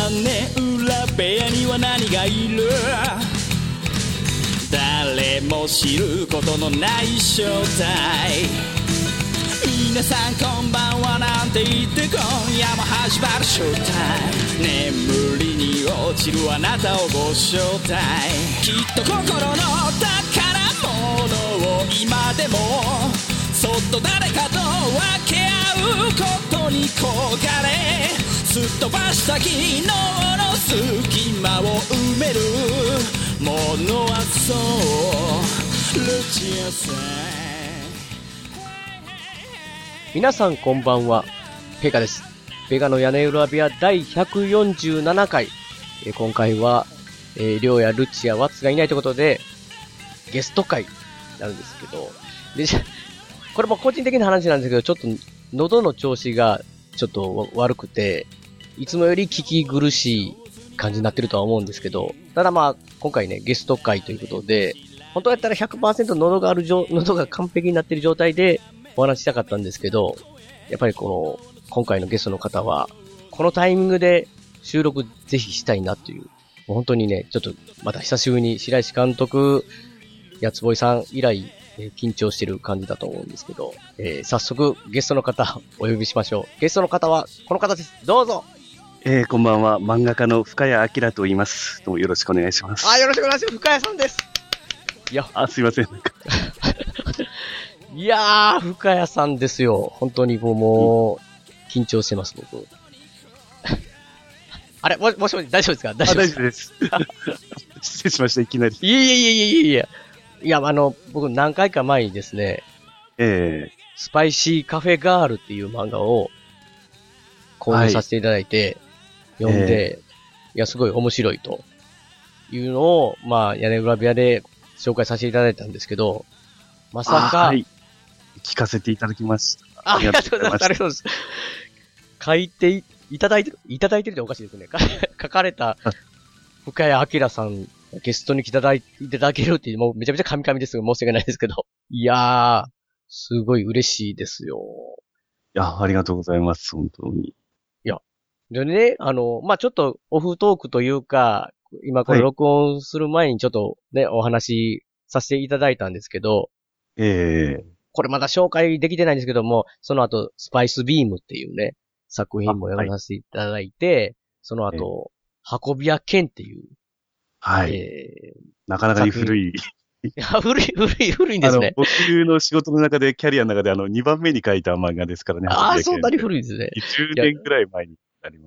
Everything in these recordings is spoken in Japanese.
屋根裏部屋には何がいる？誰も知ることのない正体。皆さんこんばんはなんて言って今夜も始まるショータイム。眠りに落ちるあなたをご招待。きっと心の宝物を今でもそっと誰かと分け合うことに焦がれ、すっ飛ばした昨日の隙間を埋めるものはそうルチアさん。 皆さんこんばんは、ペガです。ペガの屋根裏部屋第147回。今回は、りょうやルチアワッツがいないということでゲスト会になるんですけど、でこれも個人的な話なんですけど、ちょっと喉の調子がちょっと悪くて、いつもより聞き苦しい感じになってるとは思うんですけど、ただまあ今回ねゲスト会ということで、本当だったら 100% 喉が完璧になっている状態でお話ししたかったんですけど、やっぱり今回のゲストの方はこのタイミングで収録ぜひしたいなという、本当にねちょっとまた久しぶりに白石監督、やつぼいさん以来、緊張してる感じだと思うんですけど、早速ゲストの方お呼びしましょう。ゲストの方はこの方です。どうぞ。 こんばんは。漫画家の深谷明と言います。どうもよろしくお願いします。 よろしくお願いします。深谷さんです。いや、 すいません。 いやー、深谷さんですよ。本当にもう、緊張してます、僕。あれ、もしもし、大丈夫ですか？大丈夫です。 失礼しました、いきなり。 いや、僕何回か前にですね、スパイシーカフェガールっていう漫画を購入させていただいて、読んで、いや、すごい面白いというのを、まあ、屋根裏部屋で紹介させていただいたんですけど、まさか、 はい、聞かせていただきました。 ありがとうございます。ありがとうございます。書いていただいてるっておかしいですね。書かれた深谷明さん、ゲストに来ていただけるっていう、もうめちゃめちゃ神々ですが申し訳ないですけど。いやー、すごい嬉しいですよ。 いや、ありがとうございます、本当に。 いや、でね、まあ、ちょっとオフトークというか、今これ録音する前にちょっとね、お話させていただいたんですけど、これまだ紹介できてないんですけども、その後、スパイスビームっていうね、作品も読ませていただいて、その後、運び屋剣っていう、 なかなかに古い。 いや、古いんですね。 僕の仕事の中で、キャリアの中で2番目に書いた漫画ですからね。 そんなに古いですね。 20年くらい前になります。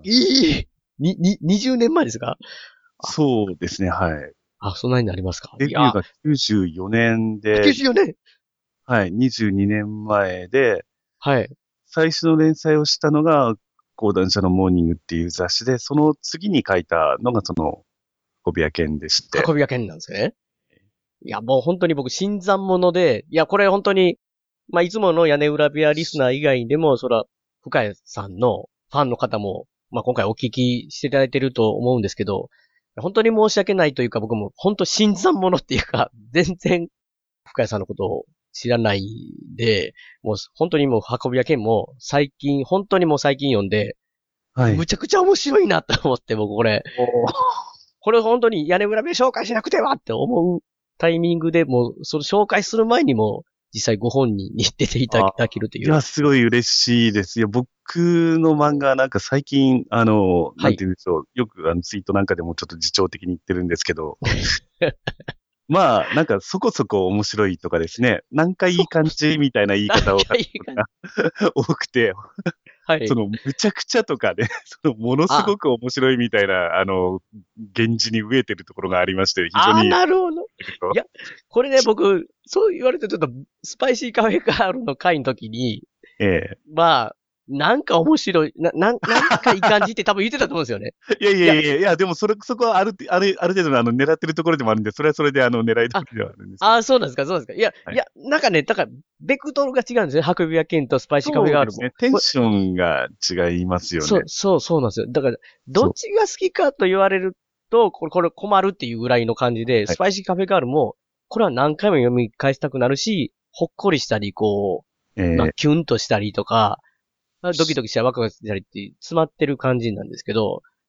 20年前ですか？ そうですね、はい。 そんなになりますか？ デビューが94年で。 94年？ はい、22年前で、 はい。 最初の連載をしたのが、講談社のモーニングっていう雑誌で、その次に書いたのが運び屋剣でして。 運び屋剣なんですね。いや、もう本当に僕、新参者で、いや、これ本当に、まあ、いつもの屋根裏部屋リスナー以外でも、深谷さんのファンの方も、まあ、今回お聞きしていただいていると思うんですけど、本当に申し訳ないというか、僕も本当新参者っていうか、全然、深谷さんのことを知らないで、もう本当にもう運び屋剣も本当にもう最近読んで、むちゃくちゃ面白いなと思って、僕これ本当に屋根裏部屋紹介しなくてはって思うタイミングでもう、その紹介する前にも、実際ご本人に出ていただけるという。 いや、すごい嬉しいですよ。僕の漫画なんか最近、なんていうんでしょう。よくツイートなんかでもちょっと自重的に言ってるんですけど。まあ、なんかそこそこ面白いとかですね。なんかいい感じみたいな言い方を多くて。むちゃくちゃとかね、ものすごく面白いみたいな、源氏に飢えてるところがありまして、非常に。 なるほど。いや、これね、僕、そう言われてちょっと、スパイシーカフェガールの回の時に、まあ、なんか面白い、なんかいい感じって多分言ってたと思うんですよね。 いや、でもそこはある程度の狙ってるところでもあるんで、それはそれで狙い通りではあるんです。 そうなんですか、そうですか。いや、なんかね、だから、ベクトルが違うんですよ。運び屋剣とスパイシーカフェガールも。そうですね。テンションが違いますよね。 そうなんですよ。だから、どっちが好きかと言われると、これ困るっていうぐらいの感じで、スパイシーカフェガールも、これは何回も読み返したくなるし、ほっこりしたり、まあ、キュンとしたりとか、ドキドキしたりワクワクしたりって詰まってる感じなんですけど、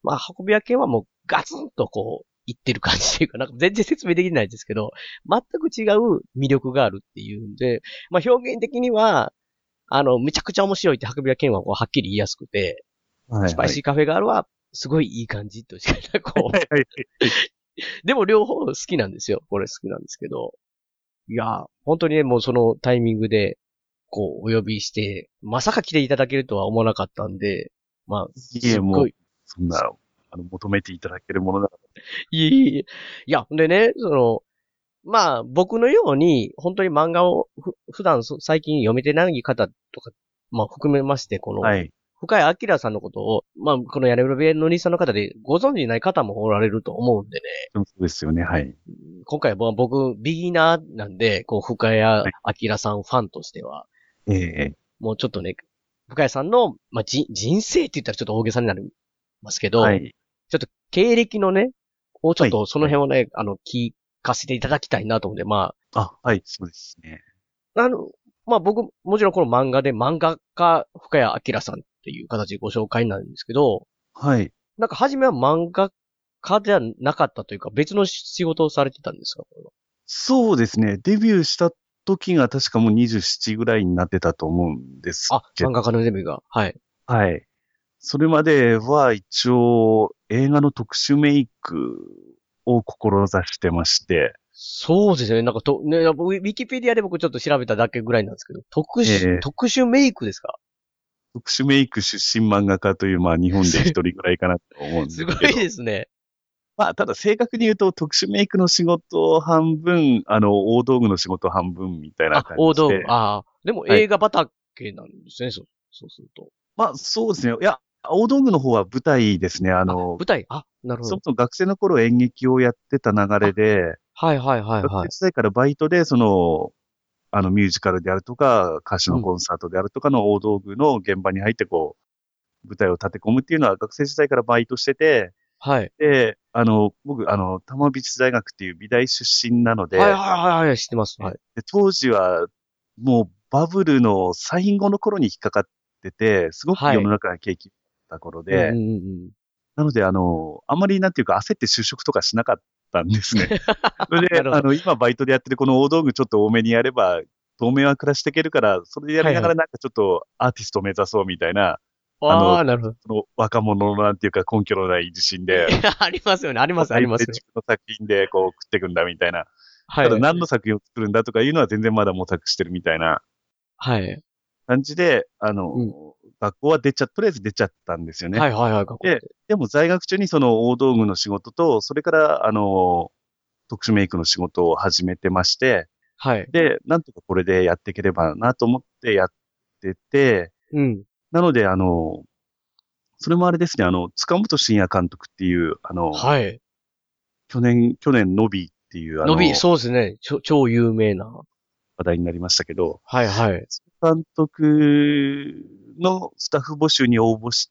まあ、運び屋犬はもうガツンとこう、いってる感じっていうか、なんか全然説明できないですけど、全く違う魅力があるっていうんで、まあ表現的には、めちゃくちゃ面白いって運び屋犬はこうはっきり言いやすくて、 はいはい。 スパイシーカフェガールはすごいいい感じとしか、こはいはい。 う、でも両方好きなんですよ。これ好きなんですけど。いや、本当にね、もうそのタイミングで、こう、お呼びして、まさか来ていただけるとは思わなかったんで、まあ、 いえ、もうすっごい、、 そんな、求めていただけるものだ。 いえいえいえ。いや、でね、まあ、僕のように、本当に漫画を普段最近読めてない方とか、まあ、含めまして、この、 はい。 深谷明さんのことを、まあ、この屋根裏部屋の兄さんの方でご存知ない方もおられると思うんでね。 そうですよね、はい。 今回は僕、ビギナーなんで、こう、深谷明さんファンとしては、 ええ、 もうちょっとね、深谷さんの、まあ、人生って言ったらちょっと大げさになりますけど、 はい。 ちょっと経歴のね、をちょっはとその辺をね、聞かせていただきたいなと思って、まはい、そうですね。 あ、まあ僕、もちろんこの漫画で漫画家深谷明さんっていう形でご紹介なんですけど、 はい。 なんか初めは漫画家ではなかったというか別の仕事をされてたんですか？これは。 そうですね。デビューした時が確かもう27ぐらいになってたと思うんですあ、 けど、 漫画家のデビューが。はい。 はい。それまでは一応映画の特殊メイクを志してまして、 そうですね。なんかね、ウィキペディアで僕ちょっと調べただけぐらいなんですけど、 えー特殊メイクですか？ 特殊メイク出身漫画家という、まあ日本で一人ぐらいかなと思うんすごいですけど、 ですね。 まあただ正確に言うと特殊メイクの仕事半分、大道具の仕事半分みたいなあ、 感大道具。 じで、 ああ。でもはい。 映画畑なんですね。そうすると。 まあそうですね。いや、大道具の方は舞台ですね。 あ、舞台。あ、なるほど。 そもそも学生の頃演劇をやってた流れあ、 で、 はいはいはい学はい。 生時代からバイトで、ミュージカルであるとか、歌手うん。 のコンサートであるとかの大道具の現場に入って舞台を立て込むっていうのは学生時代からバイトしてて、 はい。 で、僕、多摩美術大学っていう美大出身なのはいで、 はいはいはい、知ってます。はい。 で当時はもうバブルの最後の頃に引っかかってて、すごくはい。 世の中が景気だった頃うんうんで、 うんうん。 なので、あんまりなんていうか焦って就職とかしなかったんですね。それで、 なるほど。 今バイトでやってるこの大道具ちょっと多めにやれば、当面は暮らしていけるから、それでやりながはいはい。 らなんかちょっとアーティストを目指そうみたいな、あの、 ああ、なるほど。 その若者のなんていうか根拠のない自信いで、 や、ありますよね。あります、あ大りますよ。 体自分の作品でこう食っていくんだみたいな。ただはい。 何の作品を作るんだとかいうのは全然まだ模索してるみたいなはい。 感じで、 うん。 学校はとりあえず出ちゃったんですよね。 はいはいはい、学校で、 で。 でも在学中にその大道具の仕事と、それから、特殊メイクの仕事を始めてまして、 はい。 で、なんとかこれでやっていければなと思ってやってて、 うん。 なので、それもあれですね、塚本慎也監督っていう、 はい。 去年、ノビーっていう、 そうですね。超有名な。 話題になりましたけど、 はいはい。 監督のスタッフ募集に応募して、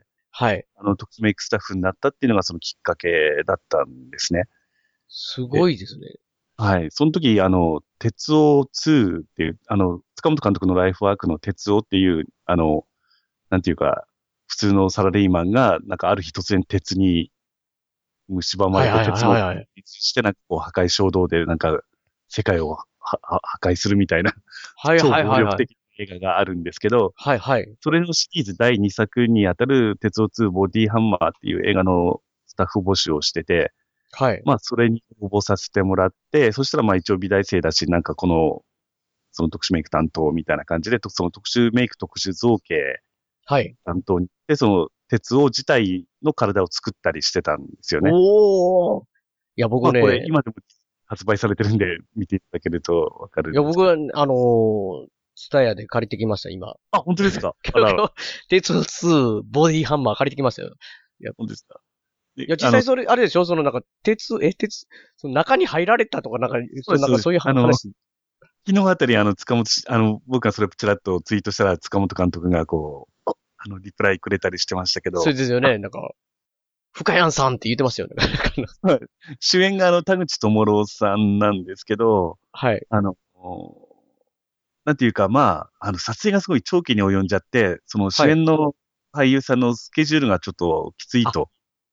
はい。 特殊メイクスタッフになったっていうのがそのきっかけだったんですね。 すで、 ごいですね。 はい。その時、鉄夫2っていう、塚本監督のライフワークの鉄夫っていう、なんていうか、普通のサラリーマンが、なんかある日突然鉄に蝕まれて、 はいはい鉄のはいはい。 して、なんかこう破壊衝動で、なんか世界を破壊するみたいな、 はい超はいはいはい。 暴力的な映画があるんですけど、 はいはい。 それのシリーズ第2作にあたる鉄夫2ボディハンマーっていう映画のスタッフ募集をしてて、 はい。 まあ、それに応募させてもらって、そしたらまあ一応美大生だし、なんかその特殊メイク担当みたいな感じで、その特殊メイク特殊造形はい。 担当に行って、その鉄を自体の体を作ったりしてたんですよね。 おー。いや、僕まあこれね、 今でも発売されてるんで見ていただけるとわかるいや、僕は、 んですけど。 ツタヤで借りてきました、今。 あ、本当ですか？あら、 今日、鉄2、ボディハンマー借りてきましたよ。いや、 本当ですか？で、 いや、実際それ、あれでしょなんか、その中に入られたとか、なんか、 そうです、そうです。 そういう話。 昨日あたり塚本し、僕がそれちらっとツイートしたら塚本監督がリプライくれたりしてましたけそうど、あ、 ですよね。なんか、深谷さんって言ってますよね。 はい。主演が田口智郎さんなんですけど、 はい。 あの、なんていうか、まあ、撮影がすごい長期に及んじゃって、その主はい。 演の俳優さんのスケジュールがちょっときついあ、 と。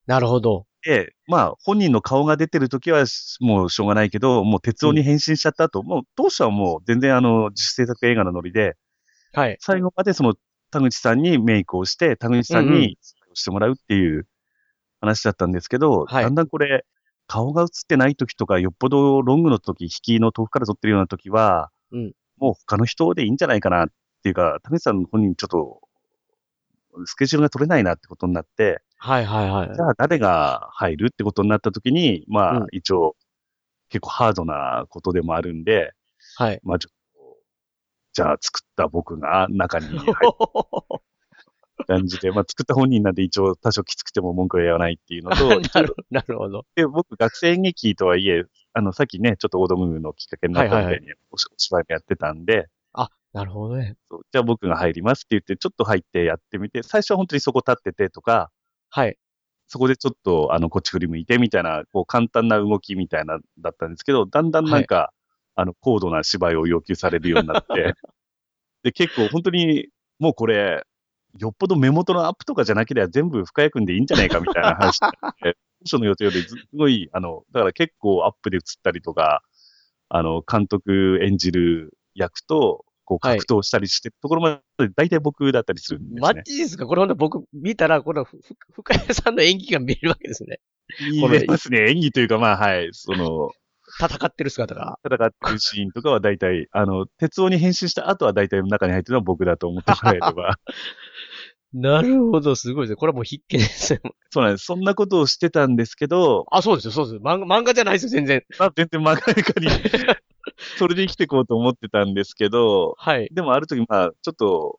なるほど。 で、まあ、本人の顔が出てるときはもうしょうがないけど、もう鉄夫に変身しちゃった後、もう当初はもう全然自主制作映画のノリで、 はい。 最後までその田口さんにメイクをして、田口さんうんうん。 にしてもらうっていう話だったんですけど、 はい。 だんだんこれ、顔が映ってない時とか、よっぽどロングの時、引きの遠くから撮ってるような時は、 うん。 もう他の人でいいんじゃないかなっていうか、田口さん本人ちょっと、スケジュールが取れないなってことになって、 はいはいはい。 じゃあ誰が入るってことになった時に、まあうん。 一応結構ハードなことでもあるんで、 はい。 まあちょっと、じゃあ作った僕が中に入る感じで、まあ作った本人なんで一応多少きつくても文句は言わないっていうのと、一応、 なるほど。 で僕学生演劇とはいえ、さっきね、ちょっとオードムーのきっかけになはいはいはい。 ったみたいにお芝居もやってたんで、 あ、なるほどね。 そうじゃあ僕が入りますって言って、ちょっと入ってやってみて、最初は本当にそこ立っててとか、 はい。 そこでちょっと、こっち振り向いてみたいな、こう、簡単な動きみたいな、だったんですけど、だんだんなはい。 んか、高度な芝居を要求されるようになって、で、結構本当に、もうこれ、よっぽど目元のアップとかじゃなければ全部深谷君でいいんじゃないかみたいな話になって、当初の予定よりすごい、だから結構アップで映ったりとか、監督演じる役と、こうはい。 格闘したりしてるところまで、大体僕だったりするんでマすね。 ジですか？これほんと僕見たら、この深谷さんの演技が見えるわけですね。 見このえますね。演技というか、まあ、はい。 戦ってる姿が。 戦ってるシーンとかは大体、鉄夫に変身した後は大体中に入ってるのは僕だと思ってもらえれば。 なるほど、すごいですね。これはもう必見ですね。 そうなんです。そんなことをしてたんですけど、 あ、そうですよ、そうですよ。漫画じゃないですよ、全然。 まあ全然漫画家に、それで生きていこうと思ってたんですけど、 はい。 でもある時、まあ、ちょっと、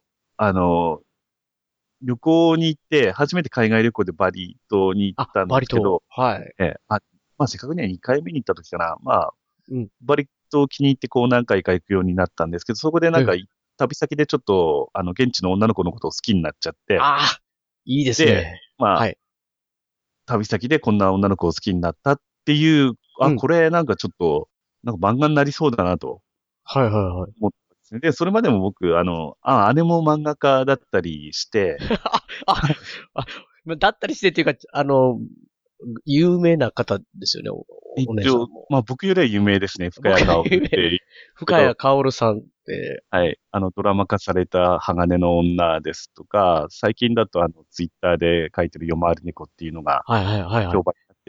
旅行に行って、初めて海外旅行でバリ島に行っあ、 たんでバリ島。 すけど、 はい。 まあ、せっかくには2回目に行った時かな。まあ、 うん。 バリ島気に入ってこう何回か行くようになったんですけど、そこでなんか、 はい。 旅先でちょっと、現地の女の子のことを好きになっちゃって、 ああ、いいですで、 ね。 まあ、 はい。 旅先でこんな女の子を好きになったっていう、あ、 うん。 これなんかちょっと、なんか漫画になりそうだなとはいはいはい。 思ったんですね。で、それまでも僕、姉も漫画家だったりして、 あ、あ、だったりしてっていうか、有名な方ですよね、お姉一応、 さんも。 まあ僕よりは有名ですね。深谷僕は薫って有名。 いうけ深谷ど、 薫さんって、 はい。ドラマ化された鋼の女ですとか、最近だとツイッターで書いてる夜回り猫っていうのがはいはいはいはい。 評判になって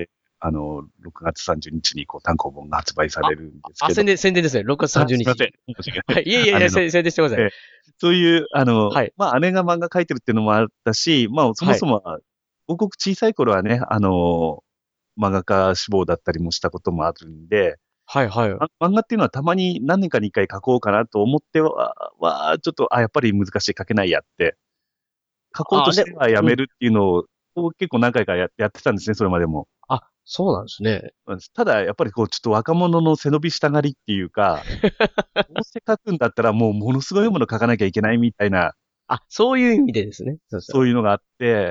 、6月30日にこう単行本が発売さあ、 れるんですけど、 宣伝ですね。6月あ、 30日。 すいません。申し訳ない。 はい。いえいえいえ、 姉の。 宣伝してください。 ええそういう、 はい。 まあ、姉が漫画描いてるっていうのもあったし、まあ、そもはい。 そも、ごく小さい頃はね、漫画家志望だったりもしたこともあるんで、 はいはい。 漫画っていうのはたまに何年かに一回描こうかなと思ってちょっと、やっぱり難しい描けないやって、描こうとあ、 してはやうん。 めるっていうのを結構何回かやってたんですね、それまでも。 あ、そうなんですね。 ただ、やっぱりこう、ちょっと若者の背伸びしたがりっていうか、どうせ描くんだったらもうものすごいもの描かなきゃいけないみたいな、 あ、そういう意味でですね。そうしたら。 そういうのがあって、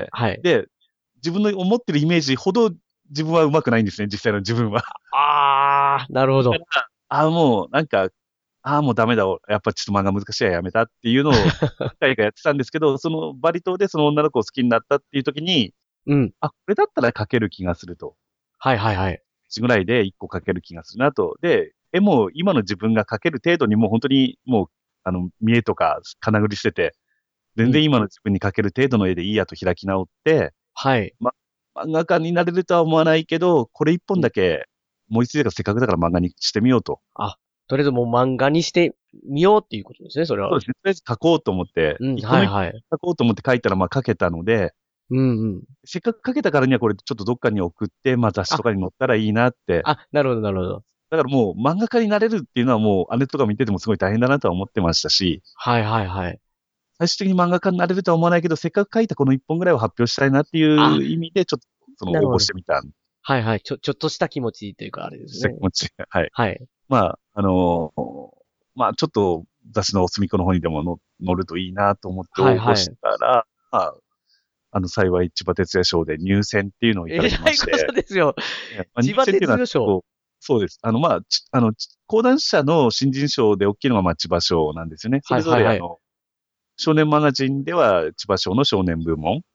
はい。 で、自分の思ってるイメージほど自分は上手くないんですね、実際の自分は。 あー、なるほど。 だからもうなんか、もうダメだ、やっぱちょっと漫画難しいややめたっていうのを何回かやってたんですけど、そのバリ島でその女の子を好きになったっていう時に、 うん。 これだったら描ける気がすると。 はいはいはい。 ぐらいで1個描ける気がするなと。で、絵も今の自分が描ける程度にもう本当にもう、見栄とか金繰りしてて、全然うん。 今の自分に描ける程度の絵でいいやと開き直って、 はい。 漫画家になれるとは思わないけど、これ一うん。 本だけ、もう一度がせっかくだから漫画にしてみようと。 あ、とりあえずもう漫画にしてみようっていうことですね、それは。 そうですね。とりあえず書こうと思って、 うん、 この一本はいはい。 書こうと思って書いたら、まあ書けたので、 うんうん。 せっかく書けたからにはこれちょっとどっかに送って、まあ雑誌あ、 とかに載ったらいいなって。 なるほどなるほど。 だからもう漫画家になれるっていうのはもう姉とか見ててもすごい大変だなとは思ってましたし、 はいはいはい。 最終的に漫画家になれるとは思わないけど、せっかく書いたこの一本ぐらいを発表したいなっていあ、 う意味で、ちょっとその応なるほど。 募してみたんはいはい。ちょっとした気持ちというか、あれですね。 気持ち。はい。 はい。 まあ、まあ、ちょっと雑誌の隅っこの方にでも載るといいなと思って応募しはいはい。 たら、まあ、幸い千葉哲也賞で入選っていうのをいただきまして、 えらいことですよ。 まあ、入千葉選っていうのは哲也賞。 こう、そうです。まあ、講談社の新人賞で大きいのがまあ千葉賞なんですよね。それぞれはいはいはい。 少年マガジンでは千葉賞の少年部門。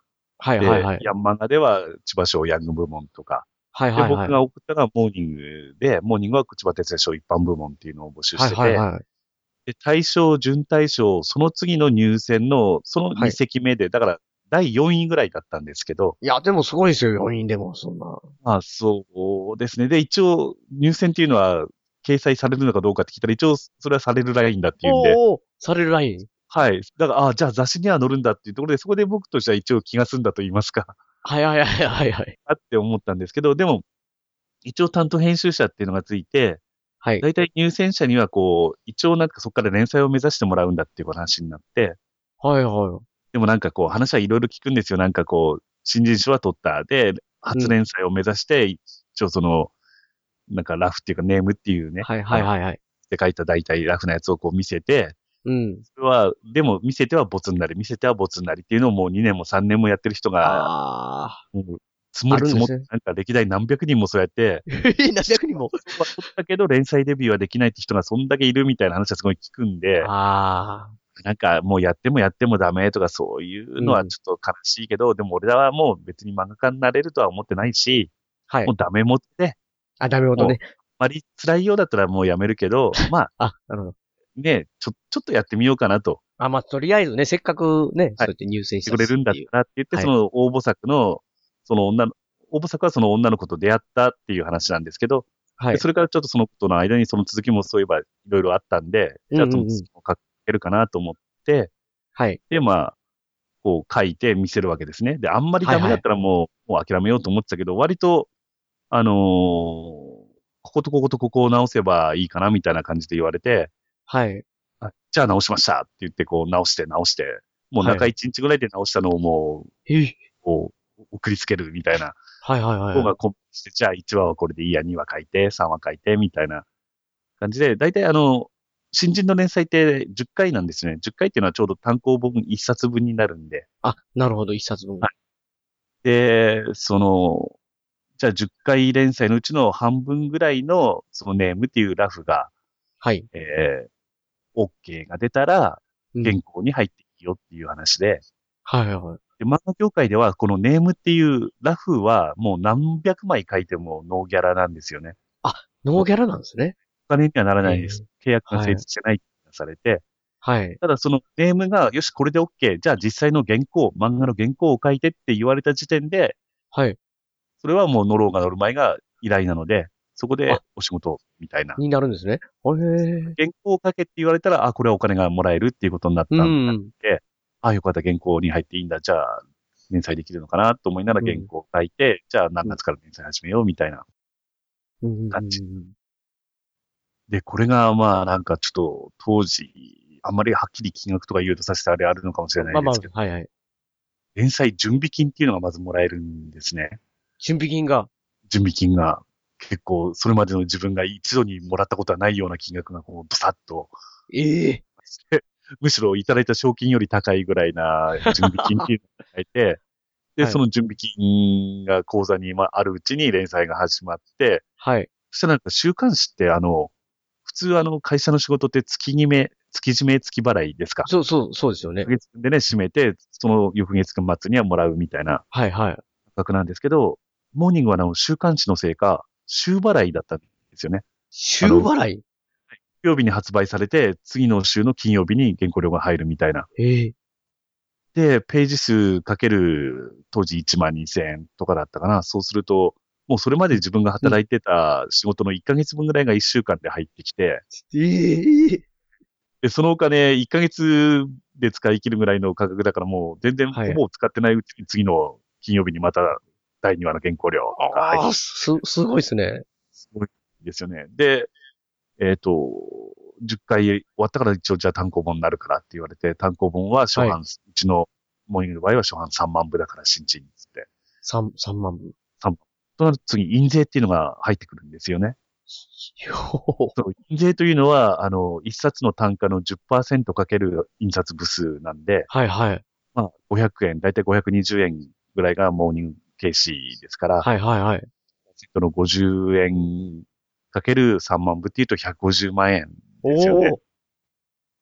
はいはいはい。 ヤンマガでは千葉賞ヤング部門とか、で、 はいはいはい。 僕が送ったのはモーニングで、モーニングは千葉哲也賞一般部門っていうのを募集はいしてて、 はいはい。 で、大賞、準大賞、その次の入選の、その2 はい。 席目で、だから、第4位ぐらいだったんですけど、 いや、でもすごいですよ、4人でも、そんな。 まあ、そうですね。で、一応、入選っていうのは、掲載されるのかどうかって聞いたら、一応、それはされるラインだっていうんで、 おーおー、されるライン。 はい。だから、じゃあ雑誌には載るんだっていうところで、そこで僕としては一応気が済んだと言いますか、 はいはいはいはいはい。 あって思ったんですけど、でも、一応担当編集者っていうのがついて、 はい。 大体入選者にはこう、一応なんかそこから連載を目指してもらうんだっていう話になって、 はいはでもなんかこう話はいろいろ聞くんですよ。なんかこう、新人賞は取った。で、 い。うん。 初連載を目指して、一応その、なんかラフっていうかネームっていうね、 はいはいはいはい。 で書いた大体ラフなやつをこう見せて、 うん。 それは、でも見せてはボツになり、見せてはボツになりっていうのをもう2年も3年もやってる人が、 あもう積もり積もって、 あるんですね。 なんか歴代何百人もそうやって、 何百人も。 賞は取ったけど連載デビューはできないって人がそんだけいるみたいな話はすごい聞くんで、 ああ。 なんかもうやってもやってもダメとかそういうのはうん。 ちょっと悲しいけど、でも俺らはもう別に漫画家になれるとは思ってないし、 はい。 もうダメ元で、 あ、ダメ元もうあんね。 まり辛いようだったらもうやめるけど、まああ、なるほど。 ね、ちょっとやってみようかなと。 あ、まあ、とりあえずね、せっかくね、 はい。 そうやって入選したしてくれるんだっしっていう。 たらって言って、 はい。 その応募作の、その女の、応募作はその女の子と出会ったっていう話なんですけど、で、 はい。 それからちょっとそのことの間にその続きもそういえばいろいろあったんで、 うんじゃあそのうんうん。 続きも書けるかなと思って、 はい。 で、まあ、こう書いて見せるわけですね。で、あんまりダメだっはいはい。 たらもう諦めようと思ってたけど、割と、こことこことここを直せばいいかなみたいな感じで言われて、 はい。 じゃあ直しましたって言ってこう直して、もうはい。 中1日ぐらいで直したのをもう、 えこう、送りつけるみたいな。 はいはいはい方がはい。 コンプして、じゃあ1話はこれでいいや、2話書いて、3話書いて、みたいな感じで、だいたい新人の連載って10回なんですね。10回っていうのはちょうど単行本1冊分になるんで。 あ、なるほど、一冊分。 はい。で、じゃあ10回連載のうちの半分ぐらいの、そのネームっていうラフが、 はい。 OK が出たら、 うん。 原稿に入っていいよっていう話で、 はいはいはい。 で漫画業界ではこのネームっていうラフはもう何百枚書いてもノーギャラなんですよね。 あ、ノーギャラなんですね。 お金にはならないです。 ええ。 契約が成はい。 立してないってされて、 はい。 ただそのネームが、よし、これで OK。じゃあ実際の漫画の原稿を書いてって言われた時点で、 はい。 それはもう乗ろうが乗る前が依頼なので、そこであ、 お仕事みたいな。 になるんですね。へえ。 原稿を書けって言われたら、これはお金がもらえるっていうことになっうたんん。 で、よかった、原稿に入っていいんだ。じゃあ、連載できるのかなと思いながら原うん。 稿を書いて、じゃあ何うん。 月から連載始めようみたいなうん。う感じ。 ん。 で、これがまあなんかちょっと当時、あんまりはっきり金額とか言うとさせてあれあるのかもしれなまあまあ、 いですけど、 はいはい。 連載準備金っていうのがまずもらえるんですね。 準備金が。 準備金が結構それまでの自分が一度にもらったことはないような金額がこうブサッと、 ええ。 むしろいただいた賞金より高いぐらいな準備金っていうのをいただいて、で、 はい。 その準備金が口座にあるうちに連載が始まって、 はい。 そしたらなんか週刊誌って普通会社の仕事って月決め、月締め、月払いですか。 そうですよね。 月でね、締めて、その翌月末にはもらうみたいなはいはい。 価格なんですけど、モーニングは週刊誌のせいか、週払いだったんですよね。 週払い。 木曜日に発売されて、次の週の金曜日に原稿料が入るみたいな。 ええ。 で、ページ数かける当時1万2000円とかだったかな。そうすると、もうそれまで自分がうん。 働いてた仕事の1ヶ月分ぐらいが1週間で入ってきて、 ええ。 で、そのお金1ヶ月で使い切るぐらいの価格だからもう全然はい。 ほぼ使ってないうちに次の金曜日にまた第2話の原稿料とか入ってああ、すごいですね。 すごいですよね。で、10回終わったから一応じゃあ単行本になるからって言われて、単行本は初はい。 版、うちのモーニングの場合は初版3万部だから新人っつって。 三万部。 3万。となると次、印税っていうのが入ってくるんですよね。 よそう、印税というのは、一冊の単価の 10% かける印刷部数なんで、 はいはい。 まあ、500円、だいたい520円ぐらいがモーニング形式ですから、 はいはいはい。 その50円かける3万部っていうと150万円ですよね。 おお。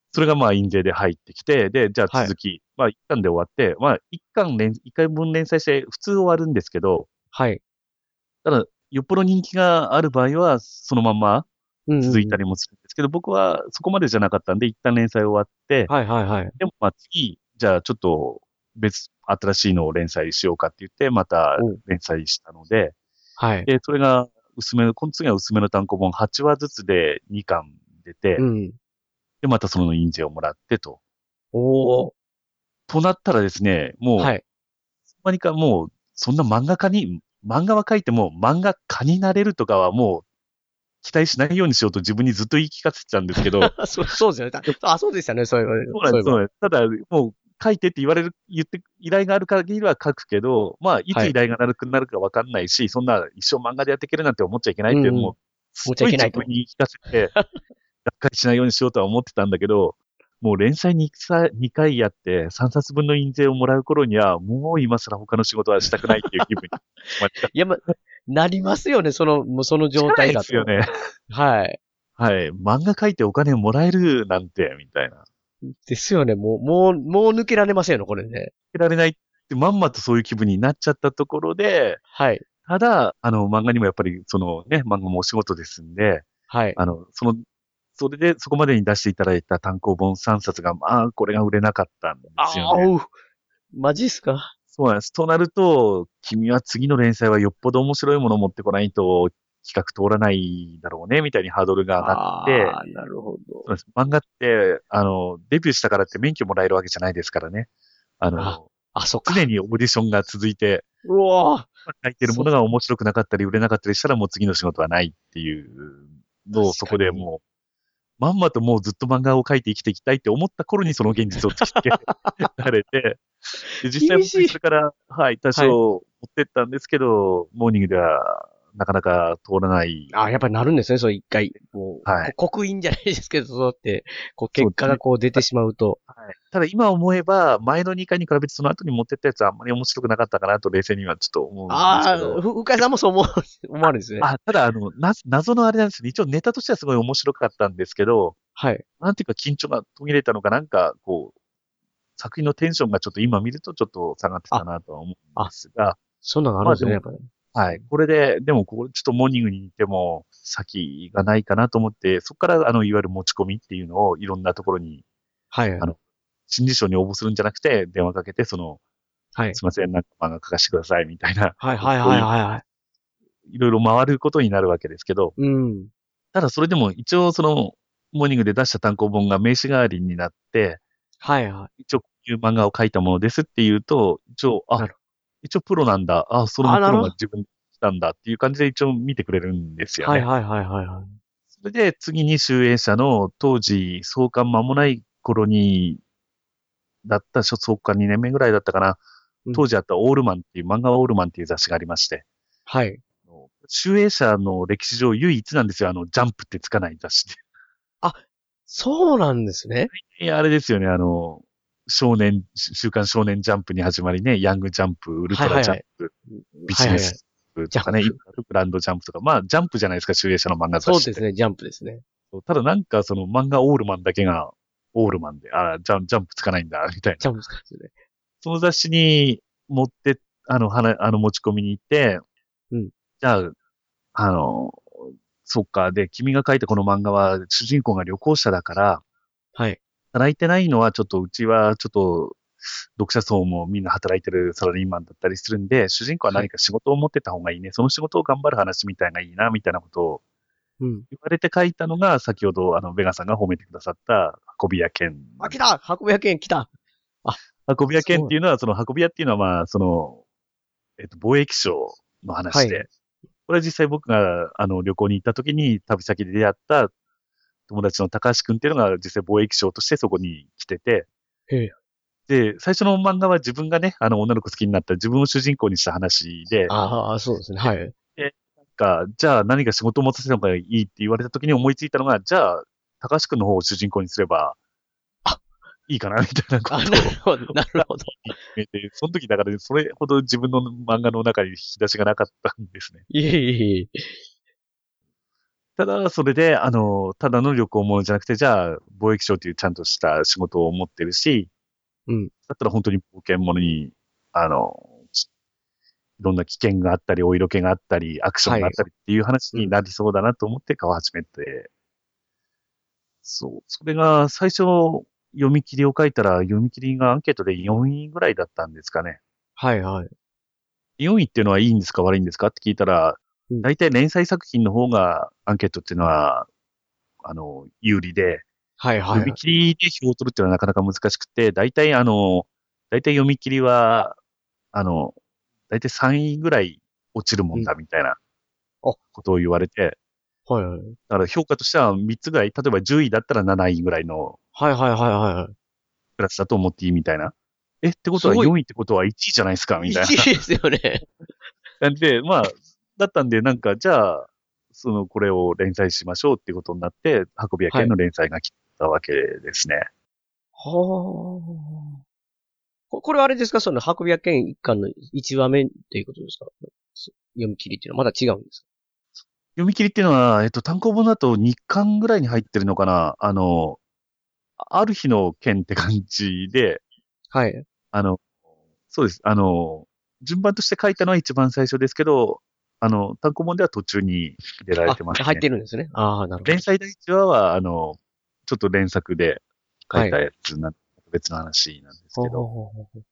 それがまあ印税で入ってきて、で、じゃあ続き、まあ一巻で終わって、まあ一回分連載して普通終わるんですけど、 はい。 ただ、よっぽど人気がある場合は、そのまま続いたりもするんですけど、僕はそこまでじゃなかったんで、一旦連載終わって、 はいはいはい。 でもまあ次、じゃあちょっと新しいのを連載しようかって言って、また連載したので、 はい。 で、それがこの次は薄めの単行本8話ずつで2巻出て、で、またその印税をもらってと。 おー。 となったらですね、もう、 はい。 何かもう、そんな漫画は書いても漫画家になれるとかはもう、期待しないようにしようと自分にずっと言い聞かせてたんですけど。 そうですよね。そうでしたね、そういう。 そうなんです、そうなんです。ただ、もう、書いてって依頼がある限りは書くけど、まあ、いつ依頼がなるかわかんないし、そんな一生漫画でやっていけるなんて思っちゃいけないって、もう、すごい自分に言い聞かせて、がっかりしないようにしようとは思ってたんだけど、もう連載2回やって3冊分の印税をもらう頃には、もう今更他の仕事はしたくないっていう気分に。 いや、なりますよね、その状態だと。 ですよね。 はい。 はい。漫画書いてお金をもらえるなんて、みたいな。 ですよね。もう抜けられませんよね、これね。抜けられないってまんまとそういう気分になっちゃったところで、 はい。 ただ、漫画にもやっぱり、漫画もお仕事ですんで、 はい。 それでそこまでに出していただいた単行本3冊が、まあ、これが売れなかったんですよね。 マジっすか？ そうなんです。となると、君は次の連載はよっぽど面白いものを持ってこないと、企画通らないだろうね、みたいにハードルが上がって、 なるほど。 そうです。漫画って、デビューしたからって免許もらえるわけじゃないですからね。 そっか。 常にオーディションが続いて、 うわ書いてるものが面白くなかったり売れなかったりしたらもう次の仕事はないっていうのをそこでもう、まんまともうずっと漫画を描いて生きていきたいって思った頃にその現実を突きつけられて、で実際僕それから、はい、多少持ってったんですけど、モーニングではなかなか通らない。 やっぱりなるんですね、そう一回。もう、はい、刻印じゃないですけど、そうって、結果が出てしまうと。 はい。ただ今思えば、前の2回に比べてその後に持ってったやつはあんまり面白くなかったかなと冷静にはちょっと思うんですけど。 深井さんもそう思われるんですね。 ただ謎のあれなんですね。一応ネタとしてはすごい面白かったんですけど、 はい。 なんていうか緊張が途切れたのか、なんか作品のテンションがちょっと今見るとちょっと下がってたなとは思うんですが。 そんなのあるんですね、やっぱり。 はい。これで、でもちょっとモーニングに行っても先がないかなと思って、そこからいわゆる持ち込みっていうのをいろんなところに、 はい。 新人賞に応募するんじゃなくて、電話かけて、はい。すいません、なんか漫画書かせてください、みたいな。いろいろ回ることになるわけですけど。ただそれでも一応モーニングで出した単行本が名刺代わりになって、一応こういう漫画を書いたものですっていうと、一応プロなんだ。そのプロが自分でしたんだっていう感じで一応見てくれるんですよね。それで次に集英社の当時創刊間もない頃にだった創刊2年目ぐらいだったかな。当時あったオールマンっていう漫画オールマンっていう雑誌がありまして。 はい。 集英社の歴史上唯一なんですよ。ジャンプってつかない雑誌で。 そうなんですね。 あれですよね。週刊少年ジャンプに始まりね、ヤングジャンプ、ウルトラジャンプ、ビジネスとかね、グランドジャンプとか、まあ、ジャンプじゃないですか、集英社の漫画雑誌。 そうですね、ジャンプですね。 ただなんか漫画オールマンだけがオールマンで、ジャンプつかないんだ、みたいな。 ジャンプつかないですね。 その雑誌に持って、持ち込みに行って、じゃあ、そっか、で、君が書いたこの漫画は主人公が旅行者だから、 はい。 働いてないのはちょっとうちはちょっと読者層もみんな働いてるサラリーマンだったりするんで、主人公は何か仕事を持ってた方がいいね。その仕事を頑張る話みたいがいいな、みたいなことを言われて書いたのが、先ほどベガさんが褒めてくださった運び屋券。 来た運び屋券来た運び屋券っていうのは、運び屋っていうのはまあ、貿易商の話で、これは実際僕が旅行に行った時に旅先で出会った友達の高橋くんっていうのが実際貿易商としてそこに来てて、で、最初の漫画は自分がね、女の子好きになった自分を主人公にした話で、 そうですね、はい。 で、じゃあ何か仕事を持たせた方がいいって言われた時に思いついたのが、じゃあ、高橋くんの方を主人公にすれば、いいかなみたいなことを。 なるほど、なるほど。 その時だから、それほど自分の漫画の中に引き出しがなかったんですね。 いえ。 ただ、それで、ただの旅行者じゃなくて、じゃあ、貿易商というちゃんとした仕事を持ってるし、 うん。 だったら本当に冒険者に、あの、いろんな危険があったり、お色気があったり、アクションがあったりっていう話になりそうだなと思って買い始めて、そう。それが最初読み切りを書いたら、読み切りがアンケートで4位ぐらいだったんですかね。 はいはい。 4位っていうのはいいんですか悪いんですかって聞いたら、 うん。 大体連載作品の方がアンケートっていうのは、有利で、 はいはいはい。 読み切りで票を取るっていうのはなかなか難しくて、大体読み切りは、あの、大体3位ぐらい落ちるもんうん。 だみたいなあ、 ことを言われて、 はいはい。 だから評価としては3つぐらい、例えば10位だったら7位ぐらいのはいはいはいはい。 クラスだと思っていいみたいな。ってことはすごい。 4位ってことは1位じゃないですかみたいな 1位ですよね。 感じで、まあ、だったんで、なんか、じゃあ、これを連載しましょうっていうことになって、運び屋はい。 県の連載が来たわけですね。 はあ。これはあれですか？その、運び屋県一巻の1話目っていうことですか？読み切りっていうのはまだ違うんです読み切りっていうのは、単行本だと2巻ぐらいに入ってるのかな。ある日の剣って感じで、 か？はい。 あの、そうです。順番として書いたのは一番最初ですけど、単行本では途中に入れられあ、 てますね。 入ってるんですね。ああ、なるほど。 連載第一話は、ちょっと連作で書いたはい。 やつな、別の話なんですほうほうけど、 ほうほうほう。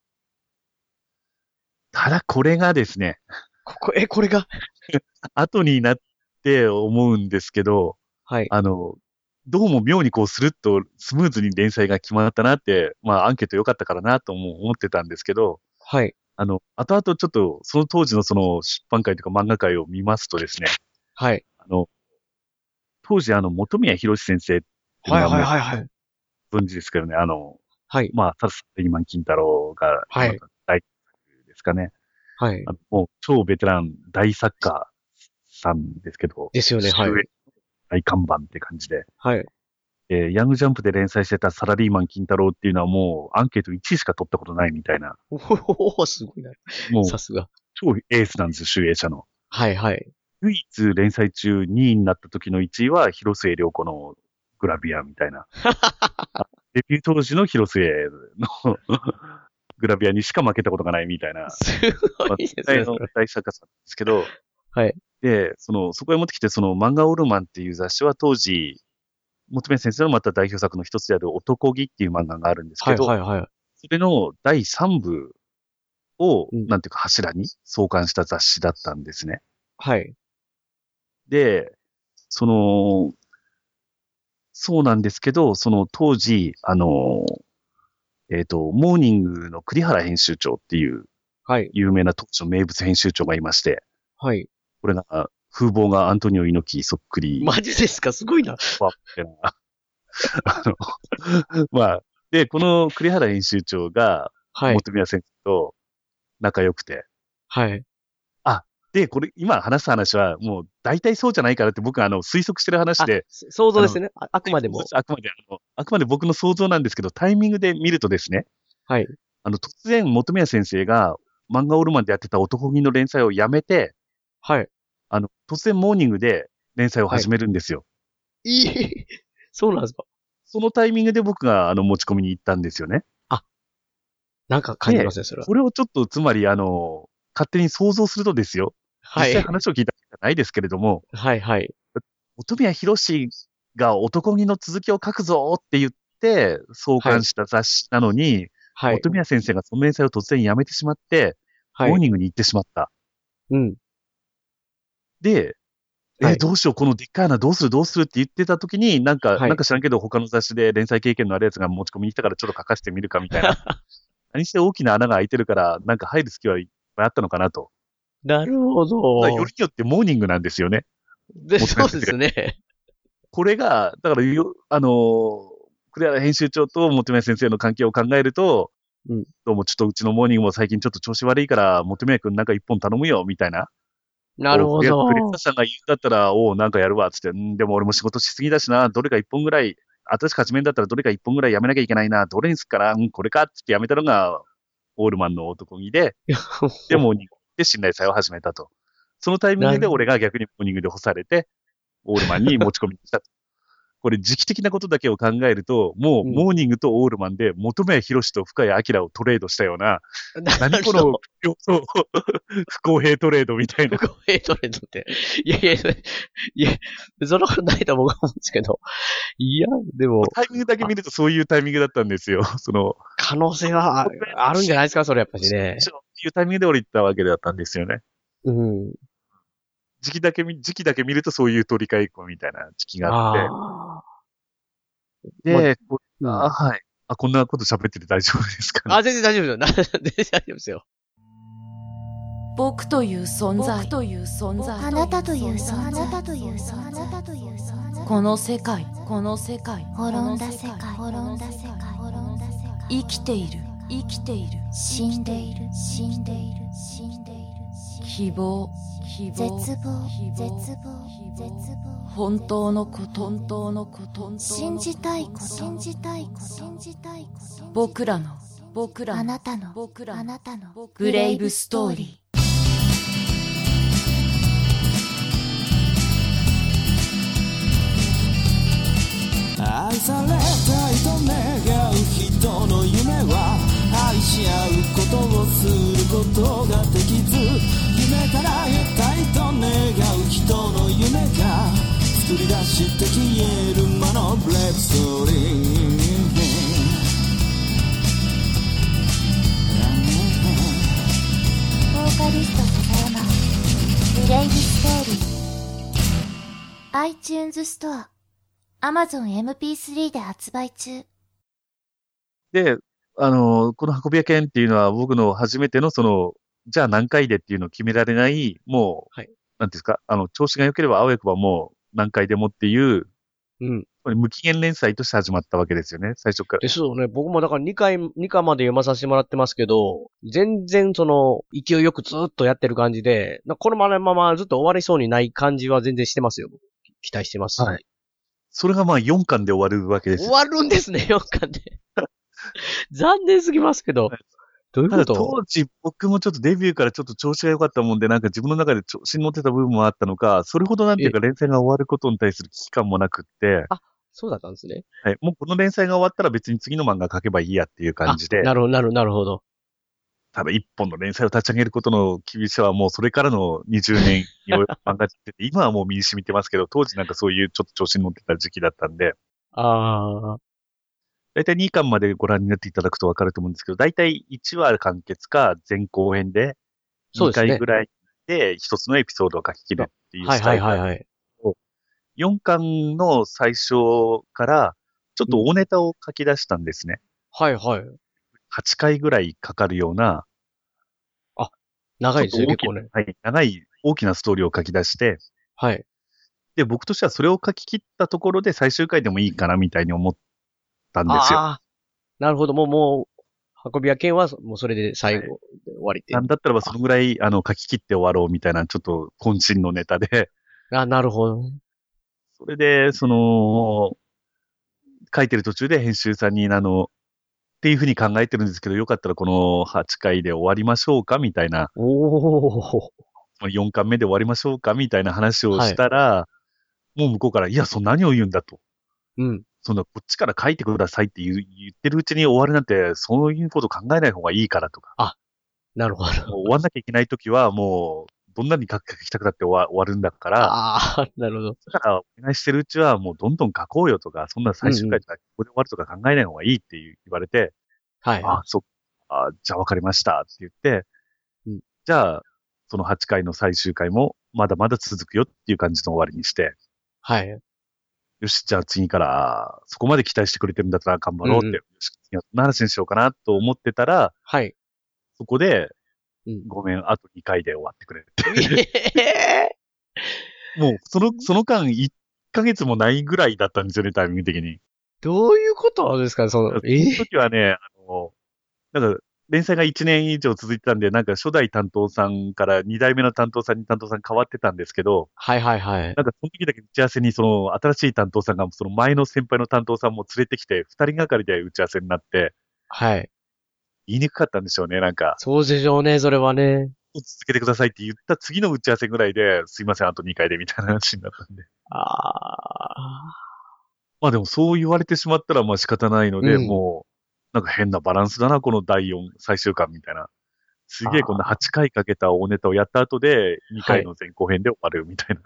ただこれがですね、 これが？ 後になって思うんですけど、 はい。 あの、どうも妙にこうスルッとスムーズに連載が決まったなって、まあアンケート良かったからなとも思ってたんですけど、 はい。 後々ちょっとその当時のその出版会とか漫画界を見ますとですね、 はい。 あの、当時本宮博先生っていうはいのがもうはいはいはい。 ご存知ですけどね、 はい。 まあ、サリーマン金太郎がはい。 また大作ですかね。 はい。 もう超ベテラン大作家さんですけど、 ですよね。はい。 集英大看板って感じで、 はい。 ヤングジャンプで連載してたサラリーマン金太郎っていうのはもうアンケート1位しか取ったことないみたいな、 おお、すごいな。 もうさすが。 超エースなんですよ、集英社の。 はいはい。 唯一連載中2位になった時の1位は広末涼子のグラビアみたいな。デビュー当時の広末のグラビアにしか負けたことがないみたいな、 すごまあ、 いですね、そ世代のれ。 大作家さんですけど、 はい。 で、そこへ持ってきて、その漫画オールマンっていう雑誌は当時、本宮先生のまた代表作の一つである男気っていう漫画があるんですはいはけど、 いはい。 それの第3部を、 うん。 なんていうか柱に創刊した雑誌だったんですね。 はい。 で、その、そうなんですけど、その当時、モーニングの栗原編集長っていうはい。 有名な当時の名物編集長がいまして、 はい。 これが、風貌がアントニオ猪木そっくり、 マジですか？すごいな。 わってな、あまあ、で、この栗原編集長が、 はい。 本宮先生と仲良くて、 はい。 あ、で、これ、今話す話は、もう、大体そうじゃないからって僕は、推測してる話あ、 で、あの、 想像ですね。あくまでも。 あくまで、あくまで僕の想像なんですけど、タイミングで見るとですね、 はい。 突然、本宮先生が、漫画オールマンでやってた男気の連載をやめて、 はい。 突然モーニングで連載をはい。 始めるんですよ。 いい。そうなんですか？ そのタイミングで僕が、持ち込みに行ったんですよね。 あ、なんか感じまで、 すね、それは。 これをちょっと、つまり、勝手に想像するとですよ。実際はい。 話を聞いたわけじゃないですけれども、 はいはい。 本宮博が男気の続きを書くぞって言って、創はい。 刊した雑誌なのに、 はい。 本宮先生がその連載を突然やめてしまって、 はい。 モーニングに行ってしまった。 うん。 で、 はい。 どうしよう、このでっかい穴どうするどうするって言ってた時に、 はい。 なんか知らんけど他の雑誌で連載経験のあるやつが持ち込みに来たからちょっと書かせてみるかみたいな。何して大きな穴が開いてるから、なんか入る隙はいっぱいあったのかなと。 なるほよど。 りによってモーニングなんですよね。 そうで元宮先生が。 すね。 これが、だから栗原編集長と本宮先生の関係を考えると、 うん。 どうもちょっとうちのモーニングも最近ちょっと調子悪いから、本宮君なんか一本頼むよ、みたいな。 なるほ栗原ど。 さんが言うんだったら、なんかやるわ、つって、でも俺も仕事しすぎだしな、どれか一本ぐらい、新しく始めんだったらどれか一本ぐらいやめなきゃいけないな、どれにすっかな、これか、つってやめたのが、オールマンの男気で、で、モーニングで信頼祭を始めたと。そのタイミングでなるほど。 俺が逆にモーニングで干されて、 オールマンに持ち込みにした。これ時期的なことだけを考えると、もうモーニングとオールマンで本宮博と深谷明をトレードしたような、何この不公平トレードみたいな。 不公平トレードって。いや、そんなことないと僕は思うんですけど。いや、でも。 タイミングだけ見るとそういうタイミングだったんですよ。 可能性はあるんじゃないですか、それやっぱしね。 そういうタイミングで俺言ったわけだったんですよね。 うん。 時期だけ見るとそういう取り替えっこみたいな時期があって。で、はい。こんなこと喋ってて大丈夫ですかね。 全然大丈夫ですよ。全然大丈夫ですよ。 僕という存在。 あなたという存在。 この世界。 滅んだ世界。 生きている。 死んでいる。 希望。 絶望。 本当のこと。 信じたいこと。 僕らの。 あなたの。 ブレイブストーリー。 愛されたいと願う人の夢は愛し合うことをすることができず、夢から得たいと願う人の夢が作り出して消える魔のブレイブストーリー。 ボーカリスト笹山ブレイブストーリー iTunes ストアAmazon MP3 で発売中。 で、この運び屋券っていうのは僕の初めてのじゃあ何回でっていうのを決められない、もう、はい、なんていうんですか、調子が良ければあわよくばもう何回でもっていう、これ無期限連載として始まったわけですよね、最初から。 ですよね。僕もだから2巻まで読まさせてもらってますけど、全然勢いよくずっとやってる感じで、このままずっと終わりそうにない感じは全然してますよ。期待してます。 はい。それが4巻で終わるわけです。 終わるんですね、4巻で。残念すぎますけど。どういうこと？ ただ当時僕もちょっとデビューからちょっと調子が良かったもんで、なんか自分の中で調子に乗ってた部分もあったのか、それほどなんていうか連載が終わることに対する危機感もなくって。 そうだったんですね。 はい。もうこの連載が終わったら別に次の漫画描けばいいやっていう感じで。 なるほど。 ただ一本の連載を立ち上げることの厳しさはもうそれからの20年に漫画ってて、今はもう身に染みてますけど、当時なんかそういうちょっと調子に乗ってた時期だったんで。だいたい2巻までご覧になっていただくとわかると思うんですけど、だいたい1話完結か前後編で、2回ぐらいで1つのエピソードを書き切るっていうスタイル。はい。4巻の最初からちょっと大ネタを書き出したんですね。 はい。 8回ぐらいかかるような、 長いですね、結構ね。 はい、長い大きなストーリーを書き出して、 はい。 で、僕としてはそれを書き切ったところで最終回でもいいかなみたいに思ったんですよ。 なるほど、もう、運び屋券はもうそれで最後で終わりって。 なんだったらばそのぐらい書き切って終わろうみたいな、ちょっと渾身のネタで。 なるほど。 それで、書いてる途中で編集さんにっていうふうに考えてるんですけど、よかったらこの8回で終わりましょうかみたいな。4巻目で終わりましょうかみたいな話をしたら、もう向こうから、いや、何を言うんだと。こっちから書いてくださいって言ってるうちに終わるなんて、そういうこと考えない方がいいからとか。 なるほど。 終わんなきゃいけないときは、もう、どんなに書きたくなって終わるんだから。 なるほど。 だから、お願いしてるうちは、もうどんどん書こうよとか、そんな最終回とか、ここで終わるとか考えない方がいいって言われて、 はい。 じゃあ分かりましたって言って、じゃあ、その8回の最終回も、まだまだ続くよっていう感じの終わりにして、 はい。 よし、じゃあ次から、そこまで期待してくれてるんだったら頑張ろうって、よし、次はどんな話にしようかなと思ってたら、 はい。 そこで、ごめん、あと2回で終わってくれって。もう、その間1ヶ月もないぐらいだったんですよね、タイミング的に。 どういうことですか、その時はね、なんか、連載が1年以上続いてたんで、なんか初代担当さんから2代目の担当さんに担当さん変わってたんですけど、 はい。なんかその時だけ打ち合わせに新しい担当さんがその前の先輩の担当さんも連れてきて、2人がかりで打ち合わせになって、 はい。 言いにくかったんでしょうね、なんか。 そうでしょうね、それはね。 続けてくださいって言った次の打ち合わせぐらいで、すいません、あと2回でみたいな話になったんで。 まあでもそう言われてしまったらまあ仕方ないので、 うんもう、なんか変なバランスだな、この第4最終巻みたいな。すげえこんな8回かけた大ネタをやった後で、2回の前後編で終わるみたいな。